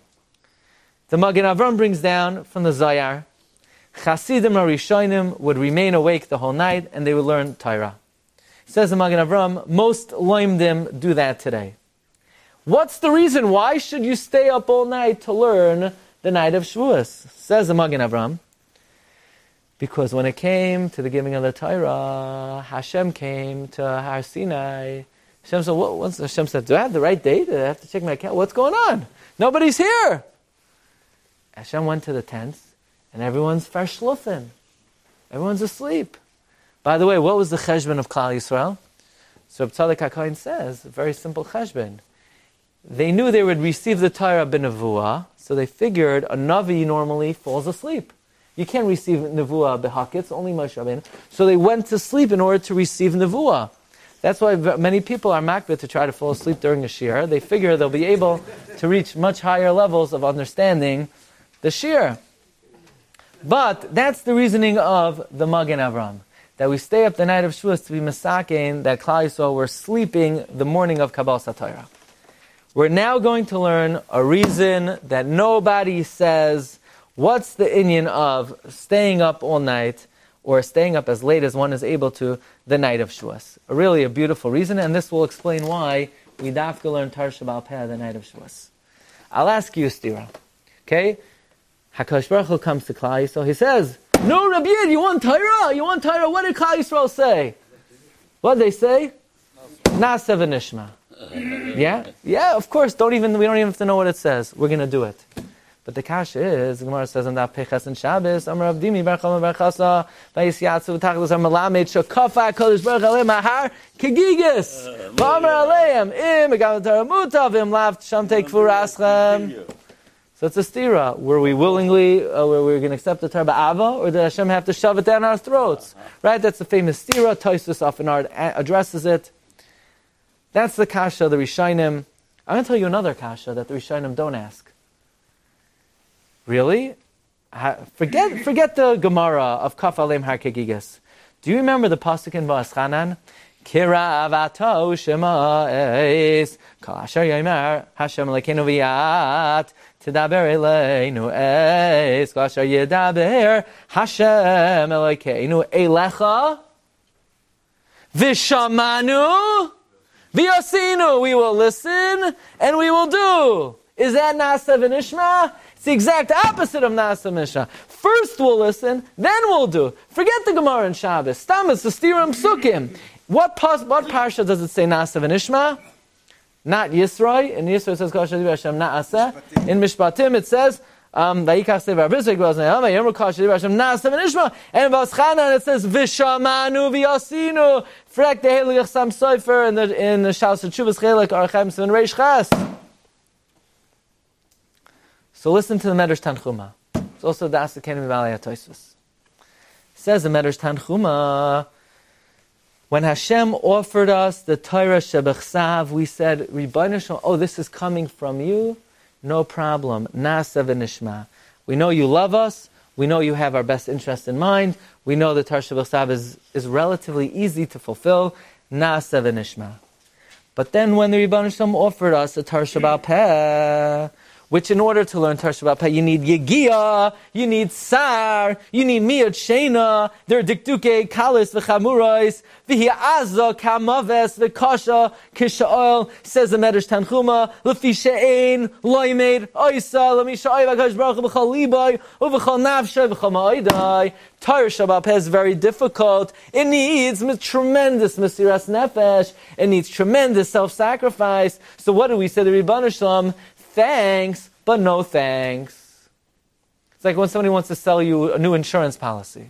The Magen Avram brings down from the Zayar, Chasidim Arishonim would remain awake the whole night and they would learn Torah. Says the Magen Avram, most loimdim do that today. What's the reason? Why should you stay up all night to learn the night of Shavuos? Says the Magen Avram, because when it came to the giving of the Torah, Hashem came to Har Sinai. Hashem said, Hashem said, do I have the right date? Do I have to check my account? What's going on? Nobody's here. Hashem went to the tents, and everyone's farshlufen. Everyone's asleep. By the way, what was the cheshbon of Klal Yisrael? So Tzaddik HaKohen says, a very simple cheshbon. They knew they would receive the Torah b'nevuah, so they figured a Navi normally falls asleep. You can't receive nevuah behakitz, only Moshe Rabbeinu. So they went to sleep in order to receive nevuah. That's why many people are makbid to try to fall asleep during a shir. They figure they'll be able to reach much higher levels of understanding the shir. But that's the reasoning of the Magen Avram, that we stay up the night of Shavuos to be Masakein, that Klal Yisrael were sleeping the morning of Kabbalah Satayra. We're now going to learn a reason that nobody says, what's the inyan of staying up all night, or staying up as late as one is able to, the night of Shavuos. Really a beautiful reason, and this will explain why we dafka learn Tar Shabbat Peh the night of Shavuos. I'll ask you, Stira. Okay? HaKadosh Baruch Hu comes to Klal Yisrael. He says, "No, Rabbi Yid, you want Torah? You want Torah?" What did Klal Yisrael say? What did they say? Na'aseh v'nishma. Yeah? Yeah, of course. We don't even have to know what it says. We're going to do it. But the kasha is, the Gemara says on that Peches and Shabbos, Amar Avdimi, Barcham Barchasa, Vayis V'tachlis HaMelamed, Shakafa HaKadosh Baruch Aleim Ahar, Kegigis, V'amar Aleim, Im, Egam Torah Mutav, Im Lav, Shamtei Kfuraschem. So it's a stira. Were we willingly, were we going to accept the Torah ba'ava, or did Hashem have to shove it down our throats? Right? That's the famous stira. Tosfos Afanard addresses it. That's the kasha, the Rishonim. I'm going to tell you another kasha that the Rishonim don't ask. Really? Forget the Gemara of Kaf Aleim Har Kegigas. Do you remember the pasuk in Va'aschanan? Kira avato shema es kol asher yomer Hashem Elokeinu v'yat tidaber eleinu es kol asher yedaber Hashem Elokeinu elecha v'shamanu v'yasinu. We will listen and we will do. Is that Na'aseh v'nishma? It's the exact opposite of Na'aseh v'nishma. First we'll listen, then we'll do. Forget the Gemara and Shabbos. Stam is the Stiram Sukkim. What parsha does it say Na'aseh v'nishma? Not Yisroi. In Yisroi it says Kol Shadi Hashem Na'aseh. In Mishpatim it says Vayikach Sevar B'Zek B'Aznei Yom Kol Shadi Hashem Na'aseh v'nishma. And in V'aschanan it says V'shamanu v'yasinu. Frek the Heilig Sam Sofer in the Shalos Tshuvas Chelik Archaim Seven Reish Chas. So listen to the Medrash Tanchuma. It's also the Asakeni V'Alei HaTosfos. Says the Medrash Tanchuma, when Hashem offered us the Torah Shebechsav, we said, Ribbono Shel Olam, oh, this is coming from you? No problem. Na'aseh v'nishma. We know you love us. We know you have our best interest in mind. We know the Torah Shebechsav is relatively easy to fulfill. Na'aseh v'nishma. But then when the Ribbono Shel Olam offered us the Torah Shabbat Peh, which in order to learn Torah Shabbat Peh, you need Yegiah, you need Sar, you need Miyat Sheina, there are Dikduke, Kalis, V'chamurais, V'hi'azah, Kamaves, V'kasha, Kisha'ol, says the Medrash Tanchuma, L'fi She'ein, Loimed, Oisa, L'misha'ay, V'kadosh Baruch Hu, V'chal Libay, V'chal Nafshay, V'chal Ma'idai. Torah Shabbat Peh is very difficult. It needs tremendous Mesiras Nefesh. It needs tremendous self-sacrifice. So what do we say to Ribbono Shel Olam? Thanks, but no thanks. It's like when somebody wants to sell you a new insurance policy.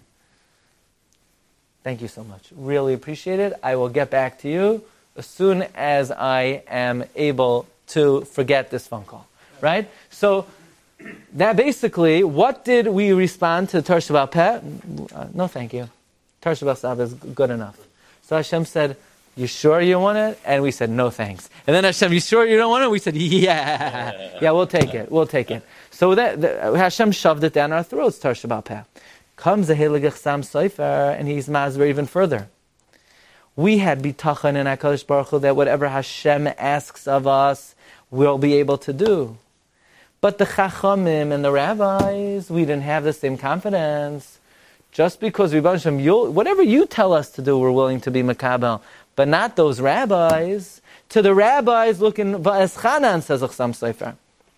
Thank you so much. Really appreciate it. I will get back to you as soon as I am able to forget this phone call. Right? So, that basically, what did we respond to Torah Shabbat Peh? No thank you. Torah Shabbat Peh is good enough. So Hashem said, you sure you want it? And we said, no thanks. And then Hashem, you sure you don't want it? We said, yeah. Yeah, we'll take it. We'll take it. So Hashem shoved it down our throats, Tar Shabbat Peh. Comes the Heilig Sam Sofer, and he's mazber even further. We had bitachon in HaKadosh Baruch Hu that whatever Hashem asks of us, we'll be able to do. But the Chachamim and the rabbis, we didn't have the same confidence. Just because whatever you tell us to do, we're willing to be makabel. But not those rabbis. To the rabbis, look in Va'eschanan, says Achsam Sefer.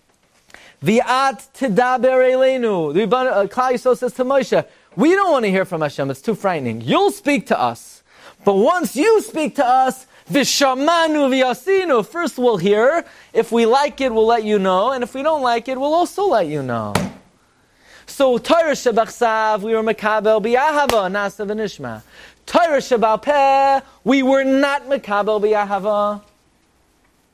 V'at tidaber eleinu. Klal Yisrael says to Moshe, we don't want to hear from Hashem, it's too frightening. You'll speak to us. But once you speak to us, v'shamanu v'yasinu. First we'll hear. If we like it, we'll let you know. And if we don't like it, we'll also let you know. So Torah Shebachsav, we were makabel b'yahava, Na'aseh v'nishma. Torah Shabbat Peh, we were not makabel b'yahava.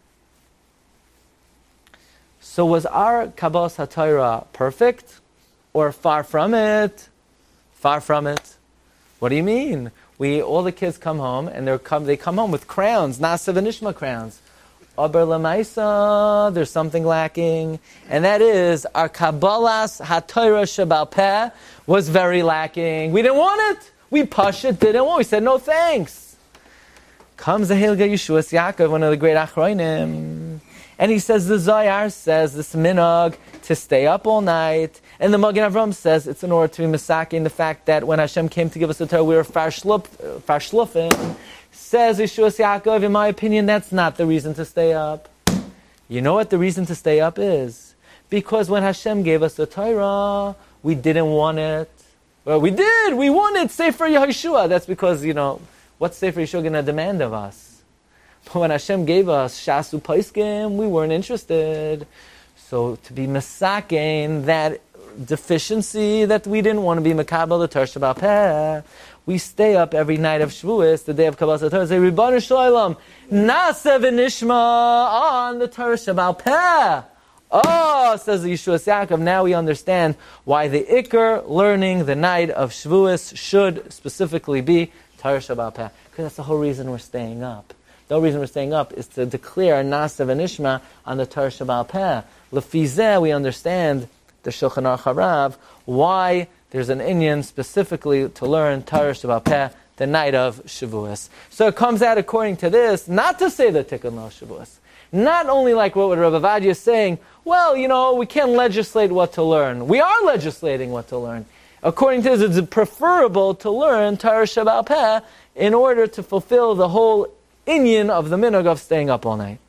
So was our Kabbalas HaTorah perfect? or far from it. Far from it. What do you mean? All the kids come home, and they come home with crowns, Nasa v'nishma crowns. Aber lemaisa, there's something lacking, and that is our Kabbalas HaTorah Shebal Peh was very lacking. We didn't want it. We didn't want. We said no thanks. Comes the Hilga Yeshuas Yaakov, one of the great Achronim, and he says the Zohar says this minog to stay up all night, and the Magen Avram says it's in order to be misaking the fact that when Hashem came to give us the Torah, we were farshlufen. Says Yeshuas Yaakov, in my opinion, that's not the reason to stay up. You know what the reason to stay up is? Because when Hashem gave us the Torah, we didn't want it. Well, we did. We wanted Sefer Yehoshua. That's because, what's Sefer Yehoshua going to demand of us? But when Hashem gave us Shasu Paiskim, we weren't interested. So to be misaking that deficiency that we didn't want to be Makabel the Torah Shebal Peh, we stay up every night of Shavuos, the day of Kabbalas Torah, say, Ribbonu Shalom, Nasa v'nishma on the Torah Shebal Peh. Oh, says the Yeshuas Yaakov, now we understand why the Iker learning the night of Shavuos should specifically be Torah Shebal Peh. Because that's the whole reason we're staying up. The whole reason we're staying up is to declare Nasa v'nishma on the Torah Shebal Peh. Lefizeh, we understand the Shulchan Aruch Harav, why there's an inyan specifically to learn Torah Shebal Peh the night of Shavuos. So it comes out according to this, not to say the Tikkun Lo Shavuos. Not only like what Rabbi Avadia is saying, well, we can't legislate what to learn. We are legislating what to learn. According to this, it's preferable to learn Torah Shebal Peh in order to fulfill the whole inyan of the minhag of staying up all night.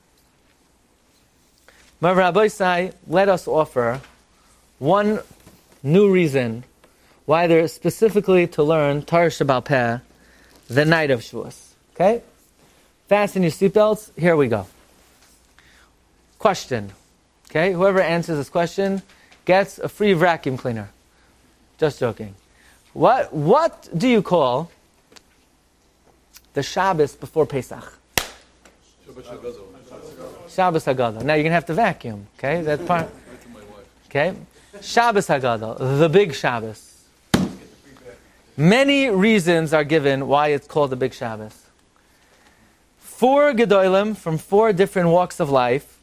But Rabbi Sai, let us offer one new reason why they're specifically to learn Torah Shebal Peh the night of Shavuos. Okay? Fasten your seatbelts. Here we go. Question. Okay? Whoever answers this question gets a free vacuum cleaner. Just joking. What do you call the Shabbos before Pesach? Shabbos Hagadol. Now you're going to have to vacuum. Okay? That part. Okay? Shabbos Hagadol, the big Shabbos. Many reasons are given why it's called the big Shabbos. 4 Gedolim from 4 different walks of life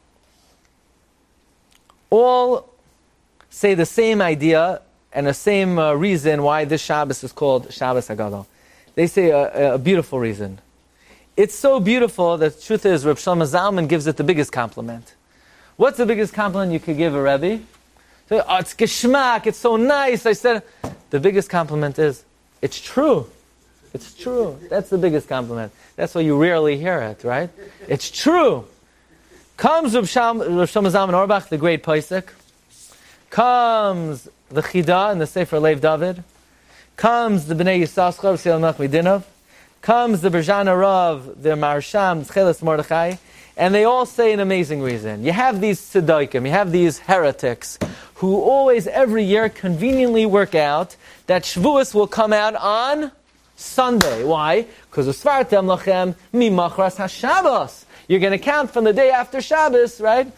all say the same idea and the same reason why this Shabbos is called Shabbos Hagadol. They say a beautiful reason. It's so beautiful that the truth is Reb Shlomo Zalman gives it the biggest compliment. What's the biggest compliment you could give a Rebbe? So, it's geschmack, it's so nice. I said, the biggest compliment is, it's true. It's true. That's the biggest compliment. That's why you rarely hear it, right? It's true. Comes Reb Shlomo Zalman Auerbach, the great Posek. Comes the Chida in the Sefer Lev David. Comes the Bnei Yissaschar, Seil Melch Midinov. Comes the Berjana Rav, the Marsham, Tcheles Mordechai. And they all say an amazing reason. You have these tzedaikim, you have these heretics, who always, every year, conveniently work out that Shavuos will come out on Sunday. Why? Because Usvartem lachem mimachras haShabbos. You're going to count from the day after Shabbos, right?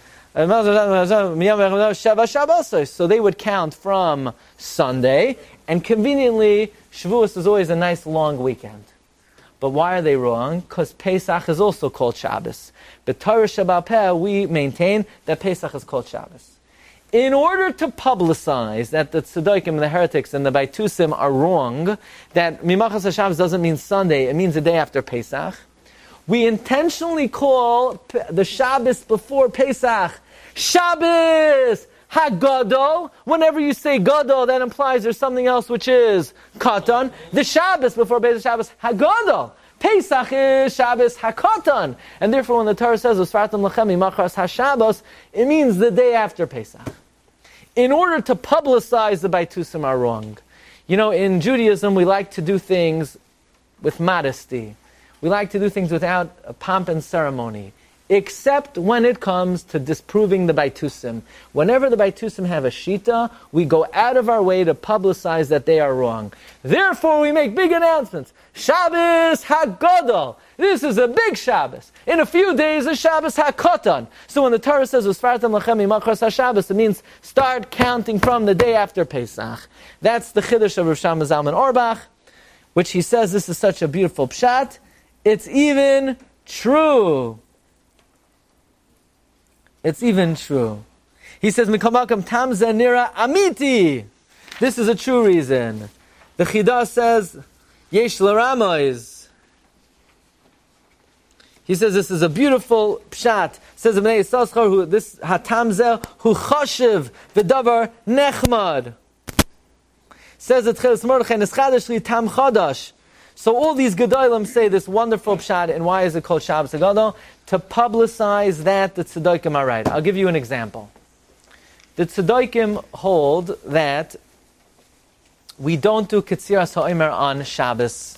So they would count from Sunday, and conveniently, Shavuos is always a nice long weekend. But why are they wrong? Because Pesach is also called Shabbos. But Torah Shebal Peh, we maintain that Pesach is called Shabbos. In order to publicize that the Tzedaikim and the heretics and the Baitusim are wrong, that Mimachas HaShabbos doesn't mean Sunday, it means the day after Pesach, we intentionally call the Shabbos before Pesach Shabbos HaGadol. Whenever you say Gadol, that implies there's something else which is Katan. The Shabbos before Pesach Shabbos HaGadol. Pesach is Shabbos HaKatan. And therefore when the Torah says, Usfartam lachem mimachras HaShabbos, it means the day after Pesach. In order to publicize the Baitusim are wrong. In Judaism we like to do things with modesty. We like to do things without a pomp and ceremony. Except when it comes to disproving the Baitusim. Whenever the Baitusim have a shita, we go out of our way to publicize that they are wrong. Therefore, we make big announcements. Shabbos HaGadol. This is a big Shabbos. In a few days, a Shabbos HaKatan. So when the Torah says, Usfartam lachem mimachras HaShabbos, it means start counting from the day after Pesach. That's the Chiddush of Rav Shama Zalman Auerbach, which he says this is such a beautiful pshat. It's even true. It's even true. He says, Mikamakam tam zenira amiti. This is a true reason. The Chidah says, Yesh l'ramois. He says this is a beautiful pshat. Says Bnei Yissaschar, who this hatamzeh hu choshev v'davar nechmad. Says at Cheles Mordechai Neschadesh li tam chadash. So all these gedolim say this wonderful pshat, and why is it called Shabbos HaGadol? To publicize that the tzedakим are right. I'll give you an example. The tzedakim hold that we don't do Ketziras HaOmer on Shabbos.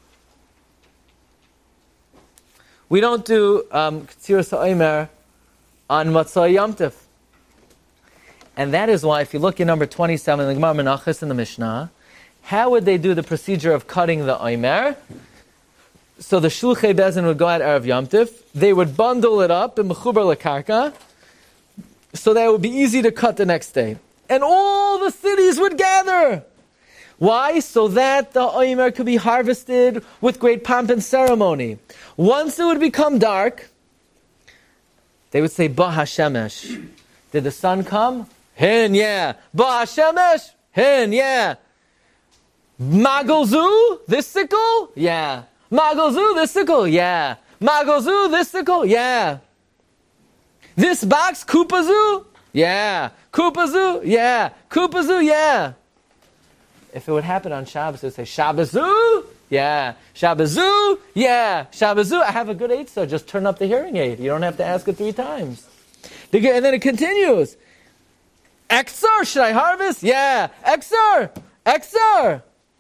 We don't do Ketziras HaOmer on Matzah Yom Tov. And that is why, if you look at number 27 in the Gemara Menachos in the Mishnah, how would they do the procedure of cutting the Omer? So the Shulchei Bezin would go out Erev Yom Tov. They would bundle it up in Mechubar Lekarka, so that it would be easy to cut the next day. And all the cities would gather. Why? So that the Omer could be harvested with great pomp and ceremony. Once it would become dark, they would say, Ba HaShemesh. Did the sun come? Hin, yeah. Ba HaShemesh? Hin, yeah. Magelzu, this sickle? Yeah. Magelzu, this sickle? Yeah. Magelzu, this sickle? Yeah. This box, Kupazu? Yeah. Kupazu? Yeah. Kupazu? Yeah. If it would happen on Shabbos, it would say, Shabbazu? Yeah. Shabbazu? Yeah. Shabbazu? I have a good eight, so just turn up the hearing aid. You don't have to ask it 3 times. And then it continues. Exar, should I harvest? Yeah. Exar! Exar!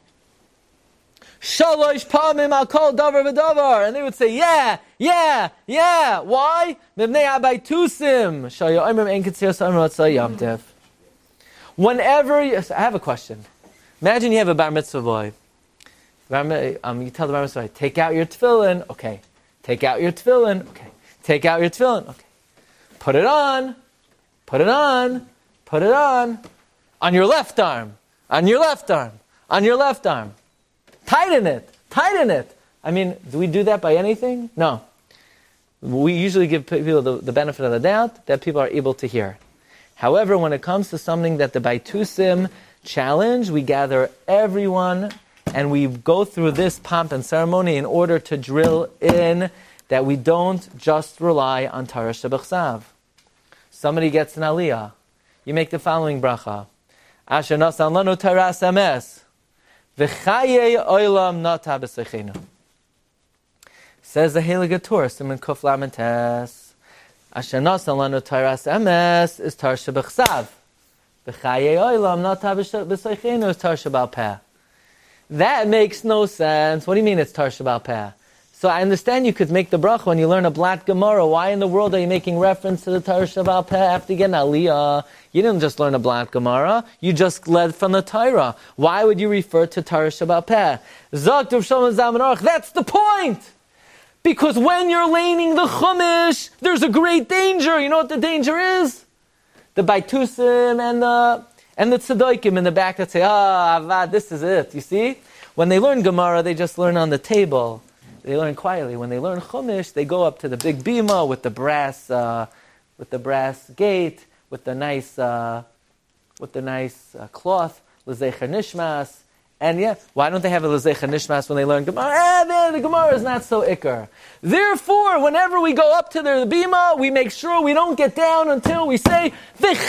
Shalosh pamim al kol davar v'davar. And they would say, yeah, yeah, yeah. Why? Mibnei abai tusim. Shayo imrim en ketziras ha'omer matzah yom tov. Whenever I have a question. Imagine you have a bar mitzvah boy. You tell the bar mitzvah boy, take out your tefillin. Okay. Take out your tefillin. Okay. Take out your tefillin. Okay. Put it on. Put it on. Put it on. On your left arm. On your left arm. On your left arm. Tighten it. Tighten it. I mean, do we do that by anything? No. We usually give people the benefit of the doubt that people are able to hear. However, when it comes to something that the Baitusim challenge, we gather everyone and we go through this pomp and ceremony in order to drill in that we don't just rely on Torah Shebechsav. Somebody gets an aliyah. You make the following bracha. Asher nasan lanu taras emes. V'chayei oilam nata b'seichenu. Says the Heilige Torah, Siman Kuf Lamed Tes. Asher nasan lanu taras emes is Torah Shebechsav. V'chayei oilam nata b'seichenu is Torah Shebal Peh. That makes no sense. What do you mean it's Torah Shebal Peh? So I understand you could make the bracha when you learn a Blat Gemara. Why in the world are you making reference to the Torah Shebal Peh after you get an aliyah? You didn't just learn a Blat Gemara. You just led from the Torah. Why would you refer to Torah Shebal Peh? Zok Rav Shlomo Zalman Aruch. That's the point. Because when you're laning the Chumash, there's a great danger. You know what the danger is? The Baitusim and the Tzedaikim in the back that say, Avad, this is it. You see? When they learn Gemara, they just learn on the table. They learn quietly. When they learn Chumash, they go up to the big bima with the brass gate, with the nice cloth, L'zecher Nishmas. And yeah, why don't they have a L'zecher Nishmas when they learn Gemara? The Gemara is not so ikar. Therefore, whenever we go up to the bima, we make sure we don't get down until we say, all the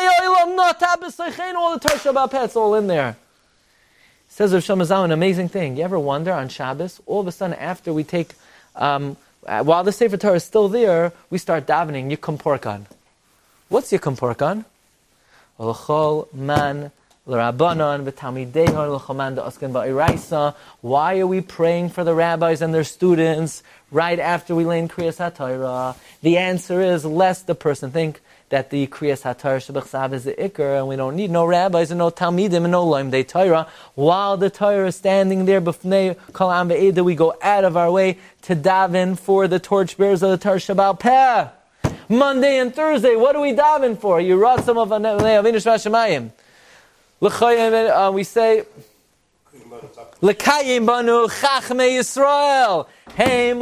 Torah Shebal Peh, it's all in there. Says Rav Shlomo Zalman, an amazing thing. You ever wonder on Shabbos, all of a sudden after we take, while the Sefer Torah is still there, we start davening Yikum Porkan. What's Yikum Porkan? L'chol man L'Rabbanan v'Talmidei l'Choman da'asken ba'iraisa. Why are we praying for the rabbis and their students right after we learn Kriyas HaTorah? The answer is, lest the person think that the Kriyas HaTorah Shebechsav is the Iker, and we don't need no rabbis and no Talmidim and no Loimdei Torah. While the Torah is standing there, b'fnei Kol Am Ve'eda, we go out of our way to daven for the torchbearers of the Torah Shabbat Peh. Monday and Thursday, what do we daven for? Yiratzam of Avinu Shmashamayim. We say, L'kayim banu chachmei Yisrael. Hey,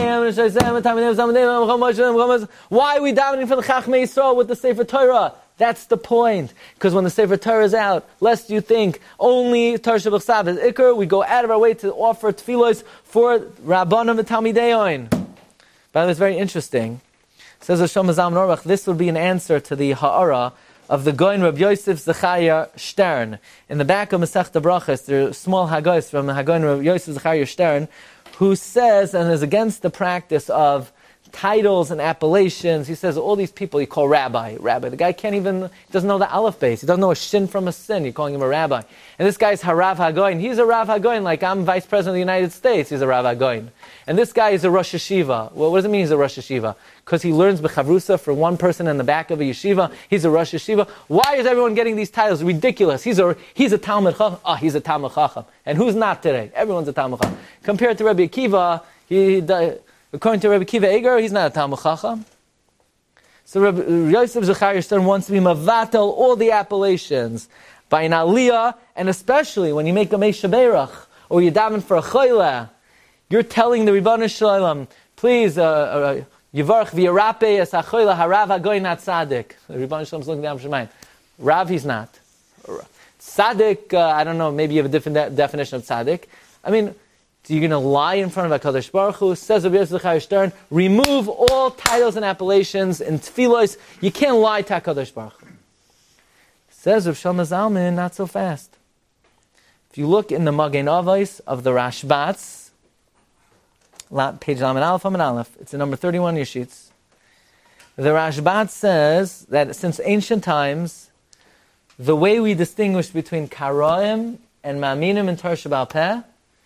why are we davening for the chachmei Yisrael with the Sefer Torah? That's the point. Because when the Sefer Torah is out, lest you think only Torah Shebechsav is Iker, we go out of our way to offer tefillos for Rabbanim v'Talmidei. By the way, it's very interesting. It says Rosh Zalman Auerbach, this would be an answer to the ha'ara of the Goin Reb Yosef Zechariah Stern. In the back of Masechta Brachos, there are small hagos from Hagoin Reb Yosef Zechariah Stern, who says, and is against the practice of titles and appellations. He says all these people you call rabbi. The guy he doesn't know the aleph base. He doesn't know a shin from a sin. You're calling him a rabbi. And this guy's Harav Hagoin. He's a Rav Hagoin, like I'm Vice President of the United States. He's a Rav Hagoin. And this guy is a Rosh Yeshiva. Well, what does it mean he's a Rosh Yeshiva? Because he learns B'chavrusa for one person in the back of a yeshiva. He's a Rosh Yeshiva. Why is everyone getting these titles? Ridiculous. He's a Talmud Chacham. He's a Talmud Chacham. And who's not today? Everyone's a Talmud Chacham. Compared to Rabbi Akiva, according to Rabbi Akiva Eger, he's not a Talmud Chacham. So Rabbi Yosef Zechariah Stern wants to be mavatel all the appellations by an aliyah, and especially when you make a Meisha Beirach, or you're daven for a chayla, you're telling the Ribbon Shalom, please, Yivarach v'yarape es ha-chayla harav ha-goy not tzaddik. The Ribbon Shalom's looking down from Shemayim. Rav, he's not. Tzaddik, I don't know, maybe you have a different definition of tzaddik. I mean, you're going to lie in front of HaKadosh Baruch Hu. Says Rabbi Yosef Zechariah Stern, remove all titles and appellations and tefillos. You can't lie to HaKadosh Baruch Hu. Says Rav Shlomo Zalman, not so fast. If you look in the Magen Avos of the Rashbats, page Lamed Aleph, Lamed Aleph, it's in number 31 in your sheets. The Rashbat says that since ancient times, the way we distinguish between Karaim and Ma'aminim in Torah Sheba'al Peh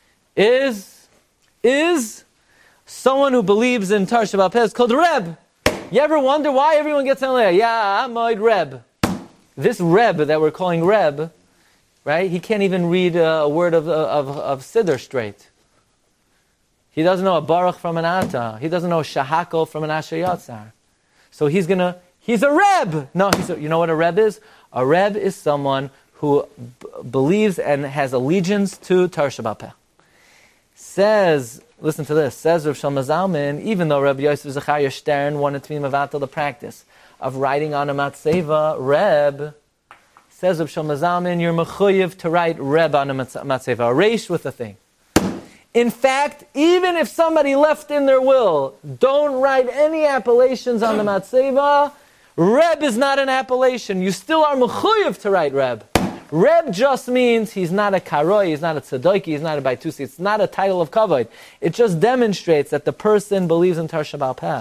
is someone who believes in Torah Sheba'al Peh is called Reb. You ever wonder why everyone gets on there? Yeah, I'm a Reb. This Reb that we're calling Reb, right? He can't even read a word of Siddur straight. He doesn't know a Baruch from an Ata. He doesn't know a Shahakol from an Asher Yatzar. So he's a Reb. No, you know what a Reb is? A Reb is someone who believes and has allegiance to Torah Sheba'al Peh. Listen to this, says Rav Shlomo Zalman, even though Rabbi Yosef Zechariah Stern wanted to be mevatel the practice of writing on a matzeva, Reb, says Rav Shlomo Zalman, you're mechuyev to write Reb on a matzeva, a reish with a thing. In fact, even if somebody left in their will, don't write any appellations on the matzeva, Reb is not an appellation. You still are mechuyev to write Reb. Reb just means he's not a karoi, he's not a tzedeki, he's not a baitusi. It's not a title of kavod. It just demonstrates that the person believes in Torah Sheba'al Peh.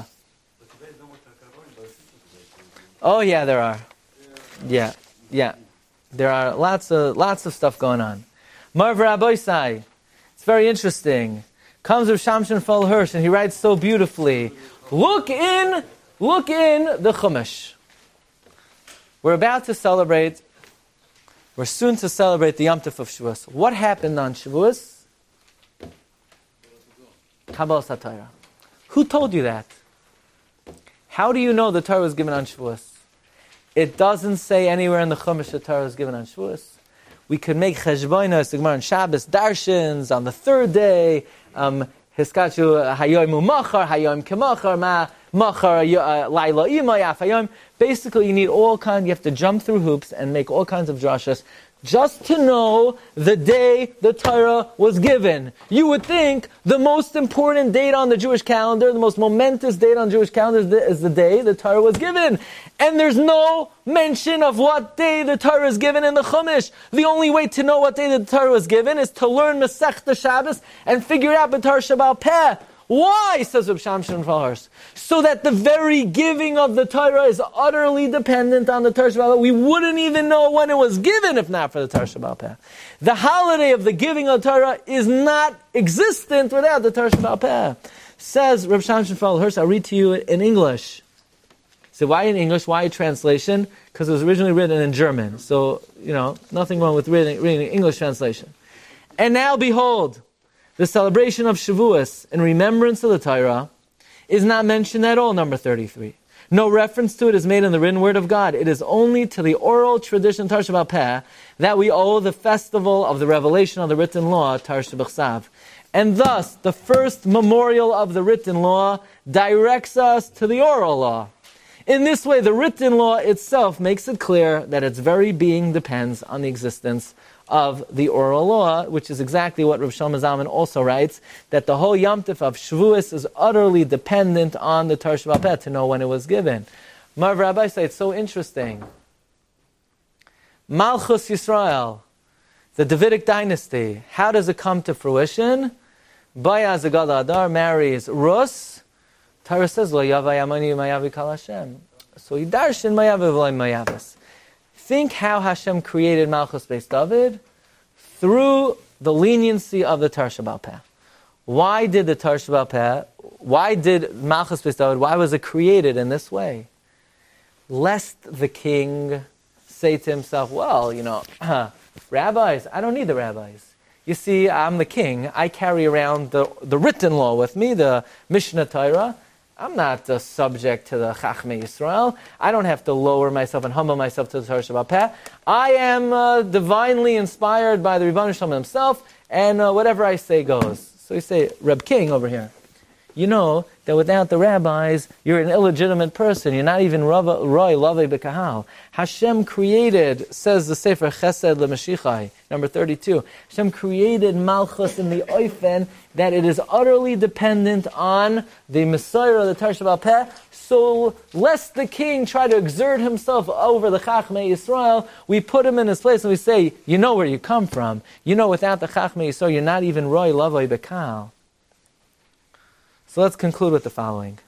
Oh yeah, there are. Yeah. There are lots of stuff going on. Marv Rabbeisai. It's very interesting. Comes with Shamshon Fal Hirsch and he writes so beautifully. Look in the Chumash. We're soon to celebrate the Yom Tov of Shavuos. What happened on Shavuos? Kabbalas HaTorah. Who told you that? How do you know the Torah was given on Shavuos? It doesn't say anywhere in the Chumash the Torah was given on Shavuos. We could make cheshbonos, the Gemara on Shabbos, darshins, on the third day, hiskachu hayoimu machar, hayoim kemachar, machar, laila imay afayom. Basically, you have to jump through hoops and make all kinds of drashas just to know the day the Torah was given. You would think the most important date on the Jewish calendar, the most momentous date on the Jewish calendar is the day the Torah was given. And there's no mention of what day the Torah is given in the Chumash. The only way to know what day the Torah was given is to learn Masechta Shabbos and figure it out B'Torah Sheba'al Peh. Why, says Reb Shamshon Falhars? So that the very giving of the Torah is utterly dependent on the Torah Sheba'al Peh. We wouldn't even know when it was given if not for the Torah Sheba'al Peh. The holiday of the giving of the Torah is not existent without the Torah Sheba'al Peh. Says Reb Shamshon Falhars, I'll read to you in English. So why in English? Why a translation? Because it was originally written in German. So, nothing wrong with reading English translation. And now behold, the celebration of Shavuos in remembrance of the Torah is not mentioned at all, number 33. No reference to it is made in the written word of God. It is only to the oral tradition, Torah Sheba'al Peh, that we owe the festival of the revelation of the written law, Torah Shebechsav. And thus, the first memorial of the written law directs us to the oral law. In this way, the written law itself makes it clear that its very being depends on the existence of the oral law, which is exactly what Rav Shlomo Zalman also writes, that the whole Yom Tov of Shavuos is utterly dependent on the Torah Sheba'al Peh to know when it was given. Marv Rabbi said, it's so interesting. Malchus Yisrael, the Davidic dynasty, how does it come to fruition? Boaz the Gadol Adar marries Rus. Torah says, Lo Yavai Amani Mayavi Kal Hashem. So he darshan Mayavi V'loi Mayavis. Think how Hashem created Malchus Beis David through the leniency of the Torah Sheba'al Peh. Why did the Torah Sheba'al Peh, why did Malchus Beis David, why was it created in this way? Lest the king say to himself, well, rabbis, I don't need the rabbis. You see, I'm the king. I carry around the written law with me, the Mishnah Torah. I'm not subject to the Chachmei Yisrael. I don't have to lower myself and humble myself to the Torah Sheba'al Peh. I am divinely inspired by the Rebbeinu Shalom himself, and whatever I say goes. So you say, Reb King over here, you know that without the rabbis, you're an illegitimate person. You're not even Roy Lavei B'Kahal. Hashem created, says the Sefer Chesed LeMashichai, number 32, Hashem created Malchus in the Oifen that it is utterly dependent on the Messiah, the Torah Sheba'al Peh. So lest the king try to exert himself over the Chachmei Yisrael, we put him in his place and we say, you know where you come from. You know without the Chachmei Yisrael, you're not even Roy Lavei B'Kahal. So let's conclude with the following.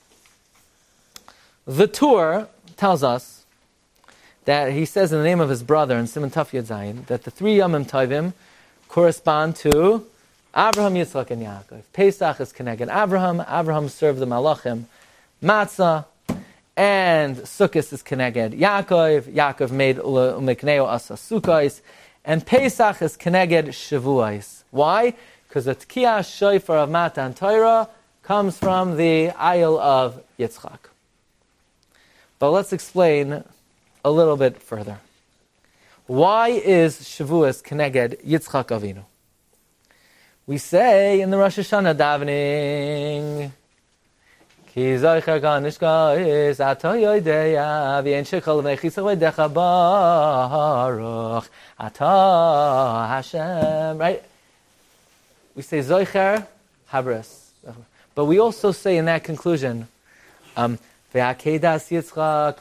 The Tur tells us that he says in the name of his brother in Siman Taf Yud Zayin that the three Yomim Tovim correspond to Abraham, Yitzchak, and Yaakov. Pesach is Keneged Abraham. Abraham served the Malachim Matzah, and Sukkot is Keneged Yaakov. Yaakov made Umekneo Asa Sukkos, and Pesach is Keneged Shavuos. Why? Because the Tkiyah Shofar of Matan Torah comes from the Ayil of Yitzchak. But let's explain a little bit further. Why is Shavuos Keneged Yitzchak Avinu? We say in the Rosh Hashanah davening, Ki zoicher ganishka is ato yodeya v'en shekol v'nechisach v'decha baruch ato Hashem. Right? We say zoicher habris. But we also say in that conclusion, we say Akedas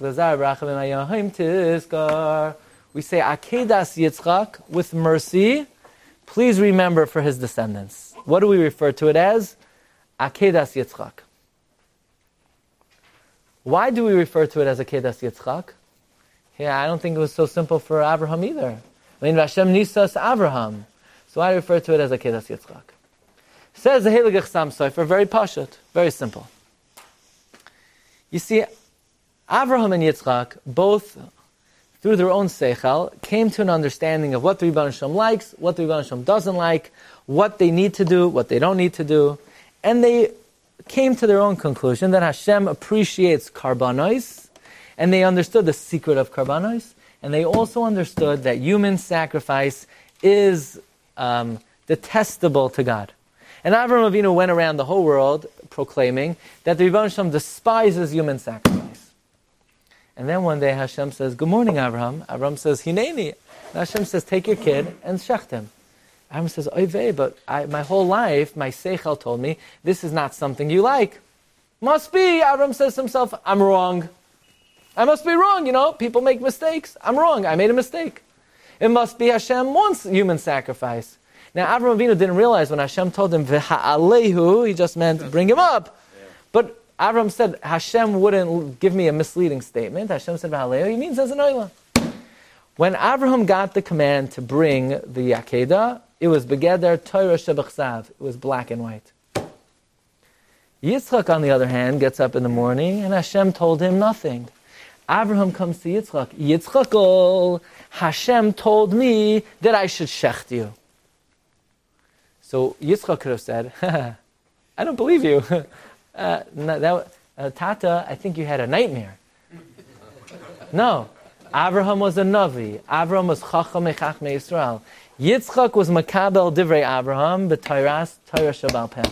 Yitzchak with mercy. Please remember for his descendants. What do we refer to it as? Akedas Yitzchak. Why do we refer to it as Akedas Yitzchak? Yeah, I don't think it was so simple for Abraham either. I mean, Hashem Nisas Abraham. So I refer to it as Akedas Yitzchak. Says the Heilige Chassam Sofer, very pashut, very simple. You see, Avraham and Yitzchak, both through their own seichel, came to an understanding of what the Rebbeinu Shalom likes, what the Rebbeinu Shalom doesn't like, what they need to do, what they don't need to do, and they came to their own conclusion that Hashem appreciates karbanos, and they understood the secret of karbanos, and they also understood that human sacrifice is detestable to God. And Avraham Avinu went around the whole world proclaiming that the Rebbeinu Shalom despises human sacrifice. And then one day Hashem says, good morning, Avraham. Avraham says, Hineni. And Hashem says, take your kid and shecht him. Avraham says, oy vey, but my whole life, my seichel told me, this is not something you like. Must be, Avraham says to himself, I'm wrong. I must be wrong, people make mistakes. I'm wrong, I made a mistake. It must be Hashem wants human sacrifice. Now, Avraham Avinu didn't realize when Hashem told him, V'ha'alehu, he just meant bring him up. But Avraham said, Hashem wouldn't give me a misleading statement. Hashem said, V'ha'alehu, he means as an oila. When Avraham got the command to bring the Akedah, it was Begeder Torah Shebechsav. It was black and white. Yitzchak, on the other hand, gets up in the morning and Hashem told him nothing. Avraham comes to Yitzchak. Yitzchak, Hashem told me that I should shecht you. So Yitzchak could have said, I don't believe you. Tata, I think you had a nightmare. No. Avraham was a Navi. Avraham was Chacham Echachmei Yisrael. Yitzchak was Makabel Divrei Avraham, B'Tairas Torah Shabal Peh.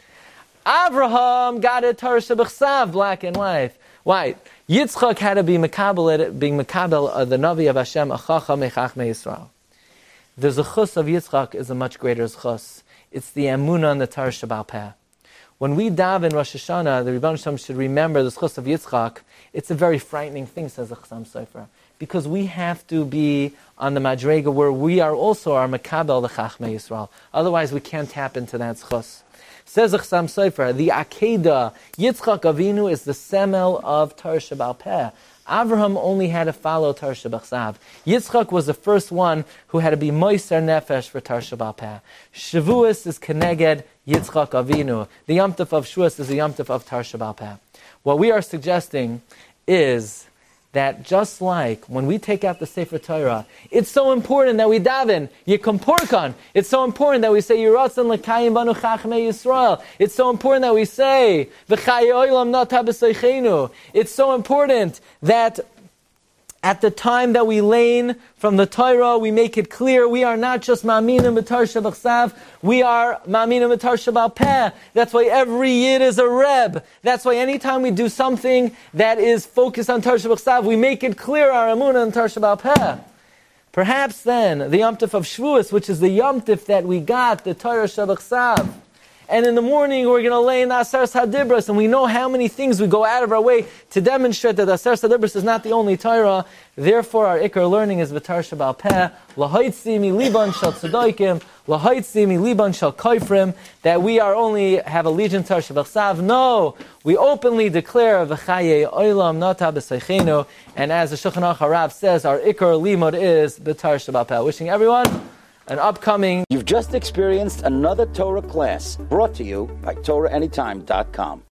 Avraham got it Torah Shabachsav, black and white. Yitzchak had to be Makabel, being Makabel, the Navi of Hashem, a Chacham Echachmei Yisrael. The Zechus of Yitzchak is a much greater Zechus. It's the Emunah and the Torah Shabal Peh. When we daven Rosh Hashanah, the Rebbeinu Shalom should remember the Zechus of Yitzchak. It's a very frightening thing, says the Chassam Sofer. Because we have to be on the Madrega where we are also our Makabel, the Chachmei Yisrael. Otherwise, we can't tap into that Zechus. Says the Chassam Sofer, the Akedah, Yitzchak Avinu is the semel of Torah Shabal Peh. Avraham only had to follow Torah Shabachsav. Yitzchak was the first one who had to be Moiser Nefesh for Torah Shabal Peh. Shavuos is Keneged Yitzchak Avinu. The Yom Tov of Shavuos is the Yom Tov of Torah Shabal Peh. What we are suggesting is that just like when we take out the Sefer Torah, it's so important that we daven Yikom Porkan. It's so important that we say Yiratzon L'Kayim Banu Chachmei Yisrael. It's so important that we say V'Chaye Olam Nata B'Seichenu. It's so important that at the time that we lane from the Torah, we make it clear we are not just Ma'aminim B'Torah Shabachsav, we are Ma'aminim B'Torah Shabal Peh. That's why every Yid is a Reb. That's why anytime we do something that is focused on Torah Shabachsav, we make it clear our Amunah and Torah Shabal Peh. Perhaps then, the Yom Tov of Shavuos, which is the Yom Tov that we got, the Torah Shabachsav, and in the morning, we're going to lay in the Aseres HaDibros, and we know how many things we go out of our way to demonstrate that the Aseres HaDibros is not the only Torah. Therefore, our Ikar learning is V'Torah Shabal Peh, L'hoitzi mi liban shel tzedaikim, L'hoitzi mi liban shel koifrim, that we are only have allegiance to Torah Shabachsav. No, we openly declare V'chaye olam nata b'seichenu, and as the Shulchan Aruch Harav says, our Ikar limud is V'Torah Shabal Peh. Wishing everyone an upcoming... You've just experienced another Torah class brought to you by TorahAnytime.com.